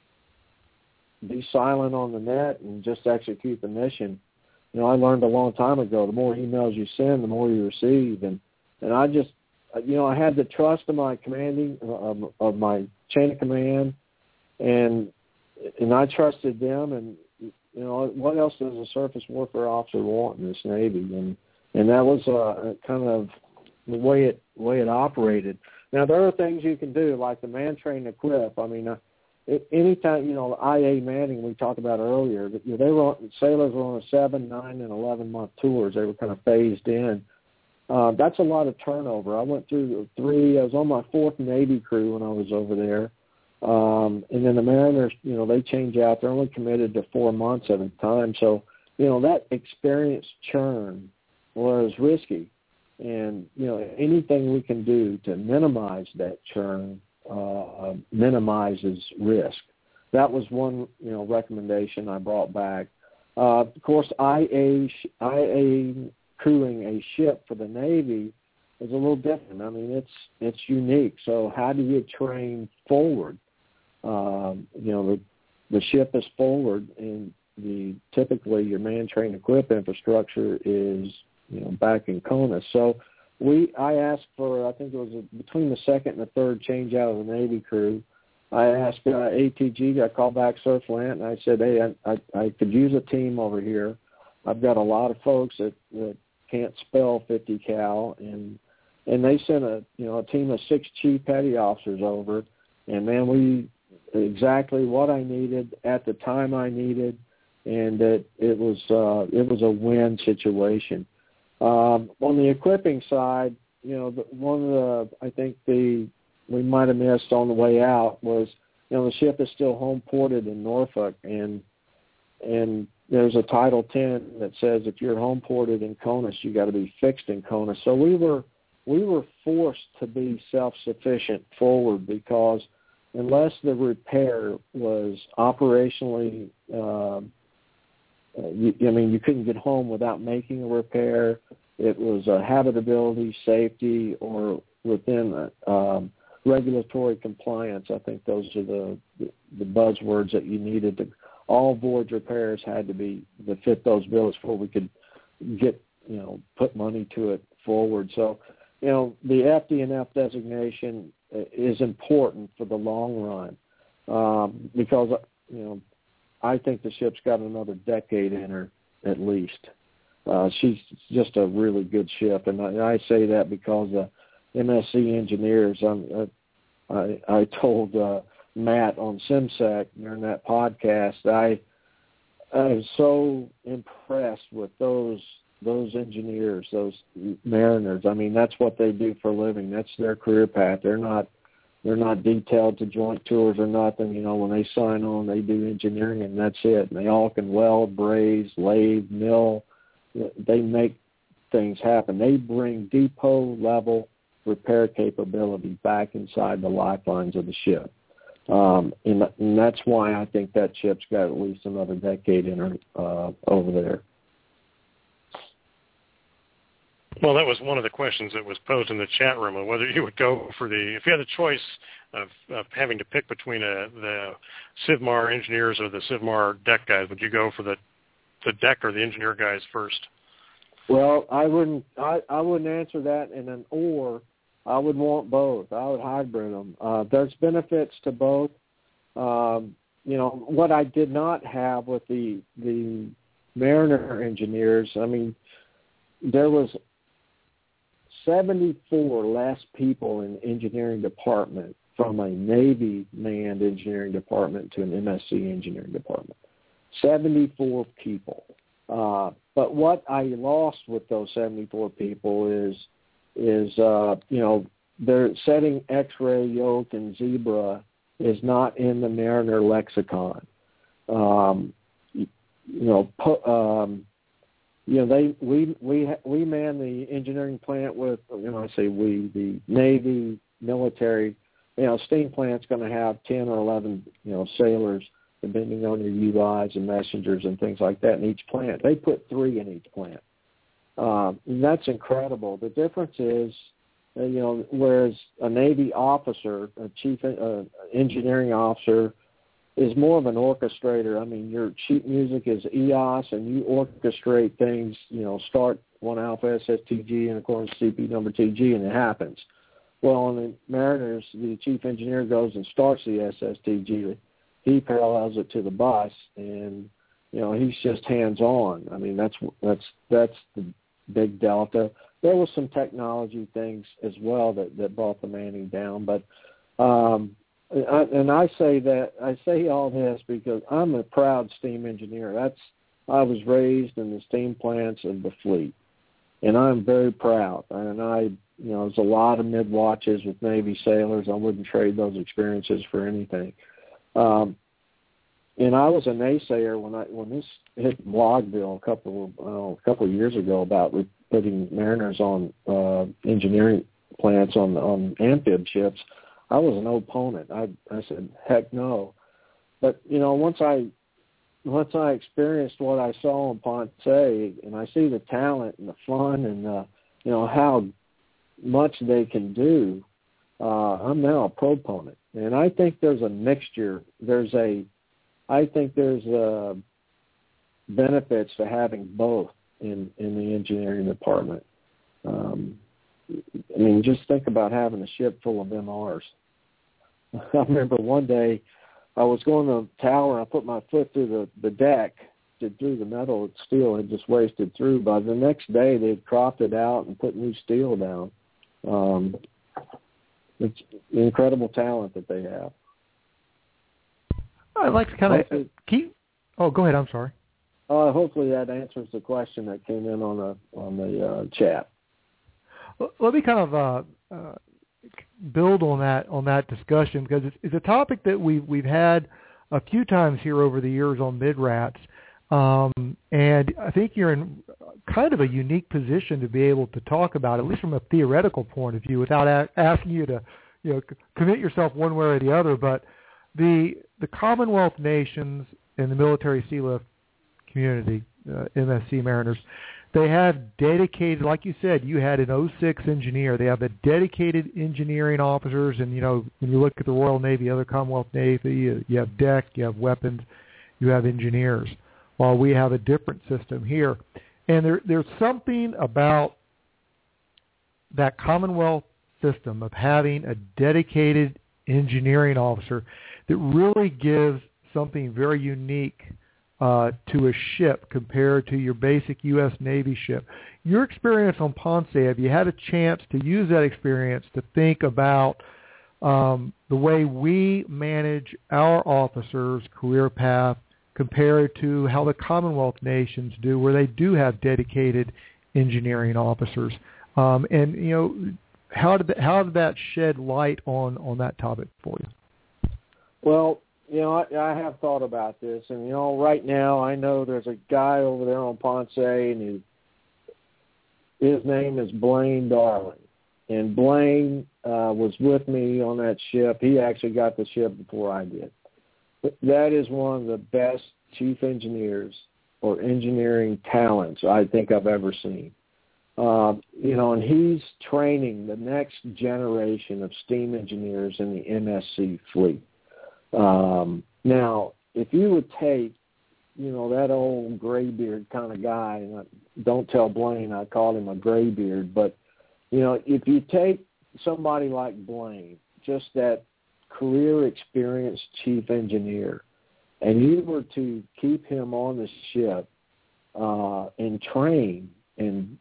S3: be silent on the net and just execute the mission. You know, I learned a long time ago, the more emails you send, the more you receive, and and I just, you know, I had the trust of my commanding, of, of my chain of command, and and I trusted them, and you know, what else does a surface warfare officer want in this Navy? And and that was uh, kind of the way it way it operated. Now, there are things you can do, like the man, train, equip. I mean, uh, it, anytime, you know, I A manning we talked about earlier, you know, they were on, sailors were on a seven, nine, and eleven-month tours. They were kind of phased in. Uh, that's a lot of turnover. I went through three. I was on my fourth Navy crew when I was over there. Um, and then the Mariners, you know, they change out. They're only committed to four months at a time. So, you know, that experience churn was risky. And, you know, anything we can do to minimize that churn uh, minimizes risk. That was one, you know, recommendation I brought back. Uh, of course, I A, I A crewing a ship for the Navy is a little different. I mean, it's it's unique. So how do you train forward? Um, you know, the, the ship is forward, and the typically your man, train, equip infrastructure is, you know, back in CONUS. So we, I asked for, I think it was a, between the second and the third change out of the Navy crew, I asked uh, A T G, I called back Surfland, and I said, hey, I, I, I could use a team over here. I've got a lot of folks that, that can't spell fifty cal, and and they sent a, you know, a team of six chief petty officers over, and man, we exactly what I needed at the time I needed, and it, it was uh, it was a win situation. Um, on the equipping side, you know, the, one of the, I think the, we might have missed on the way out was, you know, the ship is still home ported in Norfolk, and, and there's a Title ten that says if you're home ported in CONUS, you got to be fixed in CONUS. So we were, we were forced to be self-sufficient forward, because unless the repair was operationally, uh, Uh, you, I mean, you couldn't get home without making a repair. It was uh, habitability, safety, or within uh, um, regulatory compliance. I think those are the, the the buzzwords that you needed. To, all voyage repairs had to be to fit those bills before we could get, you know, put money to it forward. So, you know, the F D N F designation is important for the long run um, because, you know, I think the ship's got another decade in her at least. Uh, she's just a really good ship, and I, and I say that because the M S C engineers, I'm, I, I told uh, Matt on SimSec during that podcast, I, I was so impressed with those those engineers, those mariners. I mean, that's what they do for a living. That's their career path. They're not They're not detailed to joint tours or nothing. You know, when they sign on, they do engineering, and that's it. And they all can weld, braze, lathe, mill. They make things happen. They bring depot-level repair capability back inside the lifelines of the ship. Um, and, and that's why I think that ship's got at least another decade in her uh, over there.
S4: Well, that was one of the questions that was posed in the chat room, of whether you would go for the, if you had the choice of, of having to pick between a, the SIVMAR engineers or the SIVMAR deck guys, would you go for the, the deck or the engineer guys first?
S3: Well, I wouldn't. I, I wouldn't answer that in an or. I would want both. I would hybrid them. Uh, there's benefits to both. Um, you know, what I did not have with the the Mariner engineers, I mean, there was seventy-four less people in the engineering department from a Navy manned engineering department to an M S C engineering department. seventy-four people. Uh, but what I lost with those seventy-four people is is, uh, you know, their setting X-ray, yoke, and zebra is not in the Mariner lexicon. Um, you, you know, po- um, you know, they we we we man the engineering plant with, you know, I say we, the Navy, military. You know, steam plant's going to have ten or eleven, you know, sailors, depending on your U Is and messengers and things like that in each plant. They put three in each plant. Uh, and that's incredible. The difference is, uh, you know, whereas a Navy officer, a chief uh, engineering officer, is more of an orchestrator. I mean, your sheet music is E O S, and you orchestrate things, you know, start one alpha S S T G and, of course, C P number two G, and it happens. Well, on the Mariners, the chief engineer goes and starts the S S T G. He parallels it to the bus, and, you know, he's just hands-on. I mean, that's that's that's the big delta. There was some technology things as well that, that brought the manning down, but um, I, and I say that I say all this because I'm a proud steam engineer. That's I was raised in the steam plants of the fleet, and I'm very proud. And I, you know, there's a lot of mid-watches with Navy sailors. I wouldn't trade those experiences for anything. Um, and I was a naysayer when I when this hit Blogville a couple uh, a couple of years ago about putting Mariners on uh, engineering plants on on amphib ships. I was an opponent. I I said heck no. But you know, once I once I experienced what I saw on Ponce, and I see the talent and the fun and uh, you know how much they can do, uh, I'm now a proponent. And I think there's a mixture. There's a, I think there's a benefits to having both in, in the engineering department. Um, I mean, just think about having a ship full of M Rs. I remember one day I was going to the tower and I put my foot through the, the deck, to, through the metal steel, and just wasted through. By the next day, they'd cropped it out and put new steel down. Um, It's incredible talent that they have.
S2: I'd like to kind of keep. Oh, go ahead. I'm sorry.
S3: Uh, hopefully that answers the question that came in on the on the uh, chat.
S2: Well, let me kind of uh, uh, build on that on that discussion, because it's, it's a topic that we've we've had a few times here over the years on MidRats, um, and I think you're in kind of a unique position to be able to talk about, at least from a theoretical point of view, without a- asking you to, you know, c- commit yourself one way or the other. But the the Commonwealth nations and the military sea lift community, uh, M S C Mariners, they have dedicated, like you said, you had an oh six engineer. They have the dedicated engineering officers, and you know, when you look at the Royal Navy, other Commonwealth Navy, you, you have deck, you have weapons, you have engineers. While we have a different system here. And there, there's something about that Commonwealth system of having a dedicated engineering officer that really gives something very unique uh, to a ship compared to your basic U S Navy ship. Your experience on Ponce, have you had a chance to use that experience to think about um, the way we manage our officers' career path compared to how the Commonwealth nations do, where they do have dedicated engineering officers? Um, and, you know, how did that, how did that shed light on, on that topic for you?
S3: Well, you know, I, I have thought about this, and, you know, right now I know there's a guy over there on Ponce, and he, his name is Blaine Darling. And Blaine uh, was with me on that ship. He actually got the ship before I did. But that is one of the best chief engineers or engineering talents I think I've ever seen. Uh, you know, and he's training the next generation of steam engineers in the M S C fleet. Um, now, if you would take, you know, that old graybeard kind of guy, and I, don't tell Blaine I called him a graybeard, but, you know, if you take somebody like Blaine, just that career experienced chief engineer, and you were to keep him on the ship uh, and train and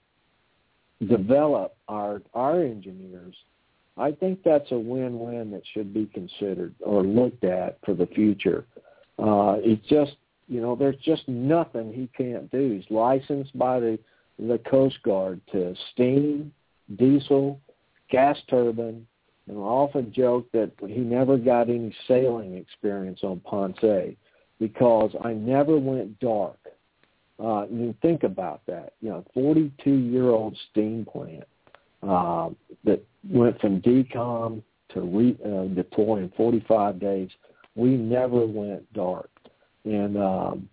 S3: develop our our engineers, I think that's a win-win that should be considered or looked at for the future. Uh, it's just, you know, there's just nothing he can't do. He's licensed by the, the Coast Guard to steam, diesel, gas turbine, and I often joke that he never got any sailing experience on Ponce because I never went dark. Uh, you think about that, you know, forty-two-year-old steam plant uh, that went from decom to re, uh, deploy in forty-five days. We never went dark, and um,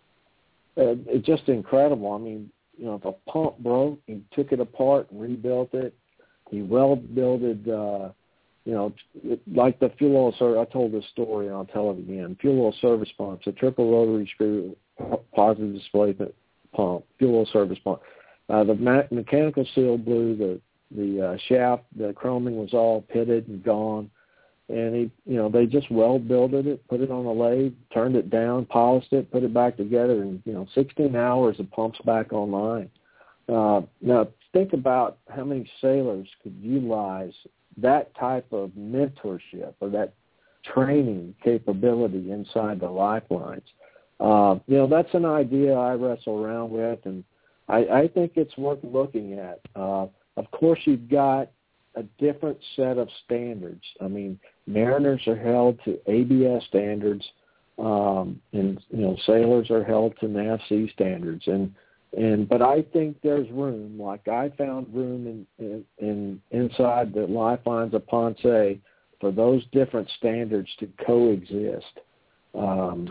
S3: it, it's just incredible. I mean, you know, if a pump broke, he took it apart and rebuilt it. He well-builded, uh, you know, like the fuel oil service. I told this story, and I'll tell it again. Fuel oil service pumps, a triple rotary screw positive displacement pump, fuel oil service pump. Uh, the me- mechanical seal blew, the the uh, shaft, the chroming was all pitted and gone, and he, you know, they just well-builded it, put it on a lathe, turned it down, polished it, put it back together, and you know, sixteen hours the pump's back online. Uh, now think about how many sailors could utilize that type of mentorship or that training capability inside the lifelines. Uh, you know, that's an idea I wrestle around with, and I, I think it's worth looking at. Uh, of course, you've got a different set of standards. I mean, mariners are held to A B S standards, um, and, you know, sailors are held to N A V C standards. And, and but I think there's room, like I found room in, in, in inside the lifelines of Ponce for those different standards to coexist. Um,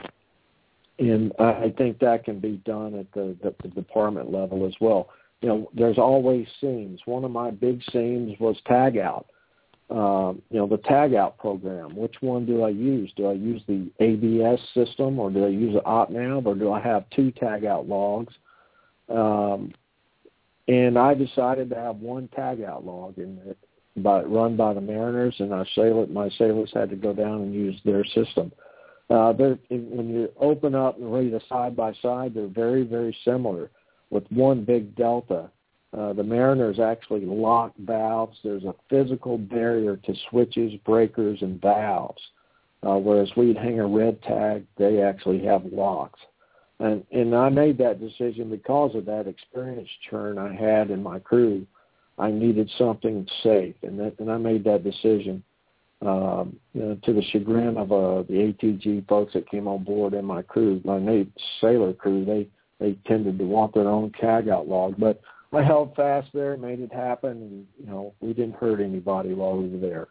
S3: And I think that can be done at the, the, the department level as well. You know, there's always seams. One of my big seams was tag out. Um, you know, the tag out program. Which one do I use? Do I use the A B S system, or do I use the OpNav, or do I have two tag out logs? Um, and I decided to have one tag out log in it, by, run by the mariners, and our sailor, my sailors had to go down and use their system. Uh, when you open up and read a side-by-side, they're very, very similar with one big delta. Uh, the mariners actually lock valves. There's a physical barrier to switches, breakers, and valves, uh, whereas we'd hang a red tag, they actually have locks. And, and I made that decision because of that experience churn I had in my crew. I needed something safe, and, that, and I made that decision. Um, you know, to the chagrin of uh, the A T G folks that came on board in my crew, my mate sailor crew, they, they tended to want their own tag out log. But I held fast there, made it happen, and, you know, we didn't hurt anybody while we were there.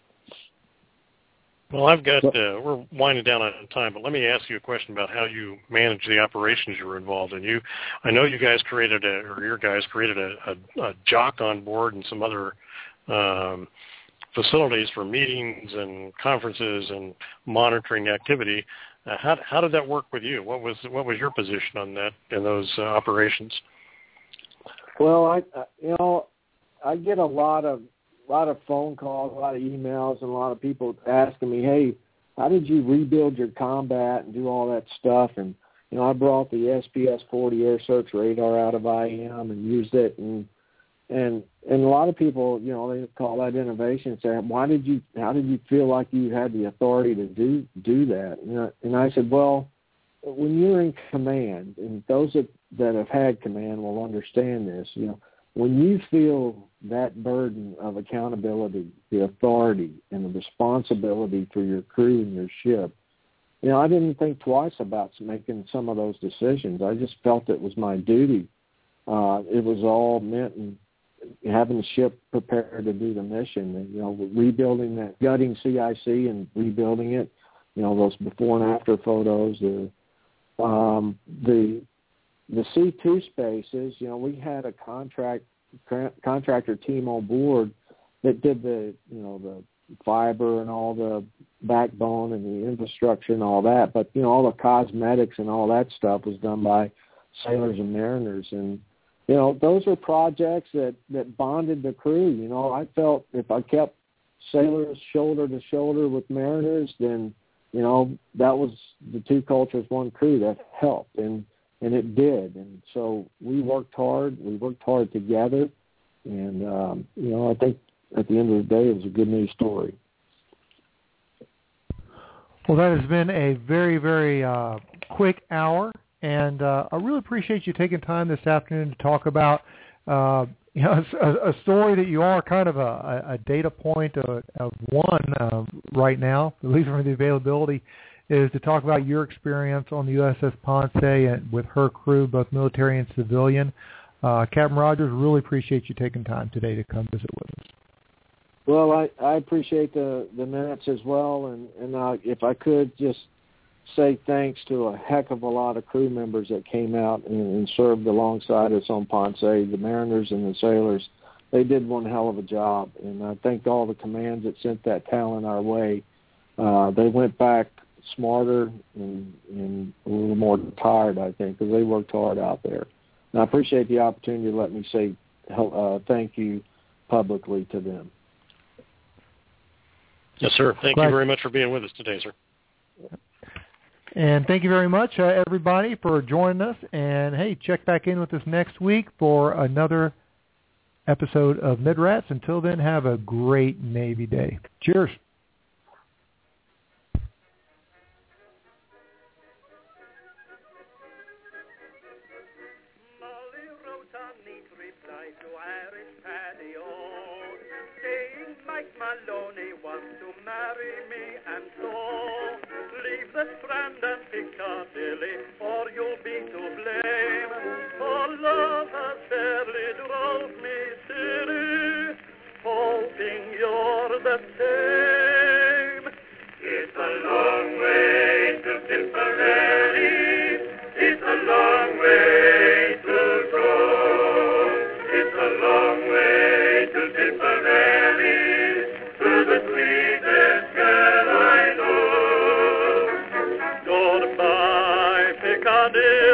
S4: Well, I've got, uh, we're winding down on time, but let me ask you a question about how you manage the operations you were involved in. You, I know you guys created a, or your guys created a, a, a jock on board and some other um, facilities for meetings and conferences and monitoring activity. Uh, how how did that work with you? What was what was your position on that in those uh, operations?
S3: Well, I you know I get a lot of a lot of phone calls, a lot of emails, and a lot of people asking me, "Hey, how did you rebuild your combat and do all that stuff?" And you know, I brought the S P S forty air search radar out of I M and used it, and And and a lot of people, you know, they call that innovation and say, why did you, how did you feel like you had the authority to do do that? And I, and I said, well, when you're in command, and those that, that have had command will understand this, you know, when you feel that burden of accountability, the authority and the responsibility for your crew and your ship, you know, I didn't think twice about making some of those decisions. I just felt it was my duty uh, it was all meant in having the ship prepared to do the mission. And, you know, rebuilding that, gutting C I C and rebuilding it, you know, those before and after photos, the um, the the C two spaces, you know, we had a contract contractor team on board that did the, you know, the fiber and all the backbone and the infrastructure and all that. But, you know, all the cosmetics and all that stuff was done by sailors and mariners. And, you know, those are projects that, that bonded the crew. You know, I felt if I kept sailors shoulder to shoulder with mariners, then, you know, that was the two cultures, one crew. That helped, and, and it did. And so we worked hard. We worked hard together. And, um, you know, I think at the end of the day, it was a good news story.
S2: Well, that has been a very, very uh, quick hour. And uh, I really appreciate you taking time this afternoon to talk about, uh, you know, a, a story that you are kind of a, a data point of, of one uh, right now, at least from the availability, is to talk about your experience on the U S S Ponce and with her crew, both military and civilian. Uh, Captain Rogers, really appreciate you taking time today to come visit with us.
S3: Well, I, I appreciate the, the minutes as well, and, and uh, if I could just say thanks to a heck of a lot of crew members that came out and, and served alongside us on Ponce, the mariners and the sailors. They did one hell of a job, and I thank all the commands that sent that talent our way. Uh, they went back smarter and, and a little more tired, I think, because they worked hard out there. And I appreciate the opportunity to let me say uh, thank you publicly to them.
S4: Yes, sir. Thank
S2: Glad.
S4: you very much for being with us today, sir.
S2: And thank you very much, uh, everybody, for joining us. And, hey, check back in with us next week for another episode of Midrats. Until then, have a great Navy day. Cheers.
S5: Mike Maloney wants to marry me, and so leave the Strand and Piccadilly, or you'll be to blame. For love has fairly drove me silly, hoping you're the same. It's a long way to Tipperary, it's a long way to go. It's a long way to Tipperary, the sweetest girl I know. Goodbye, Piccadilly.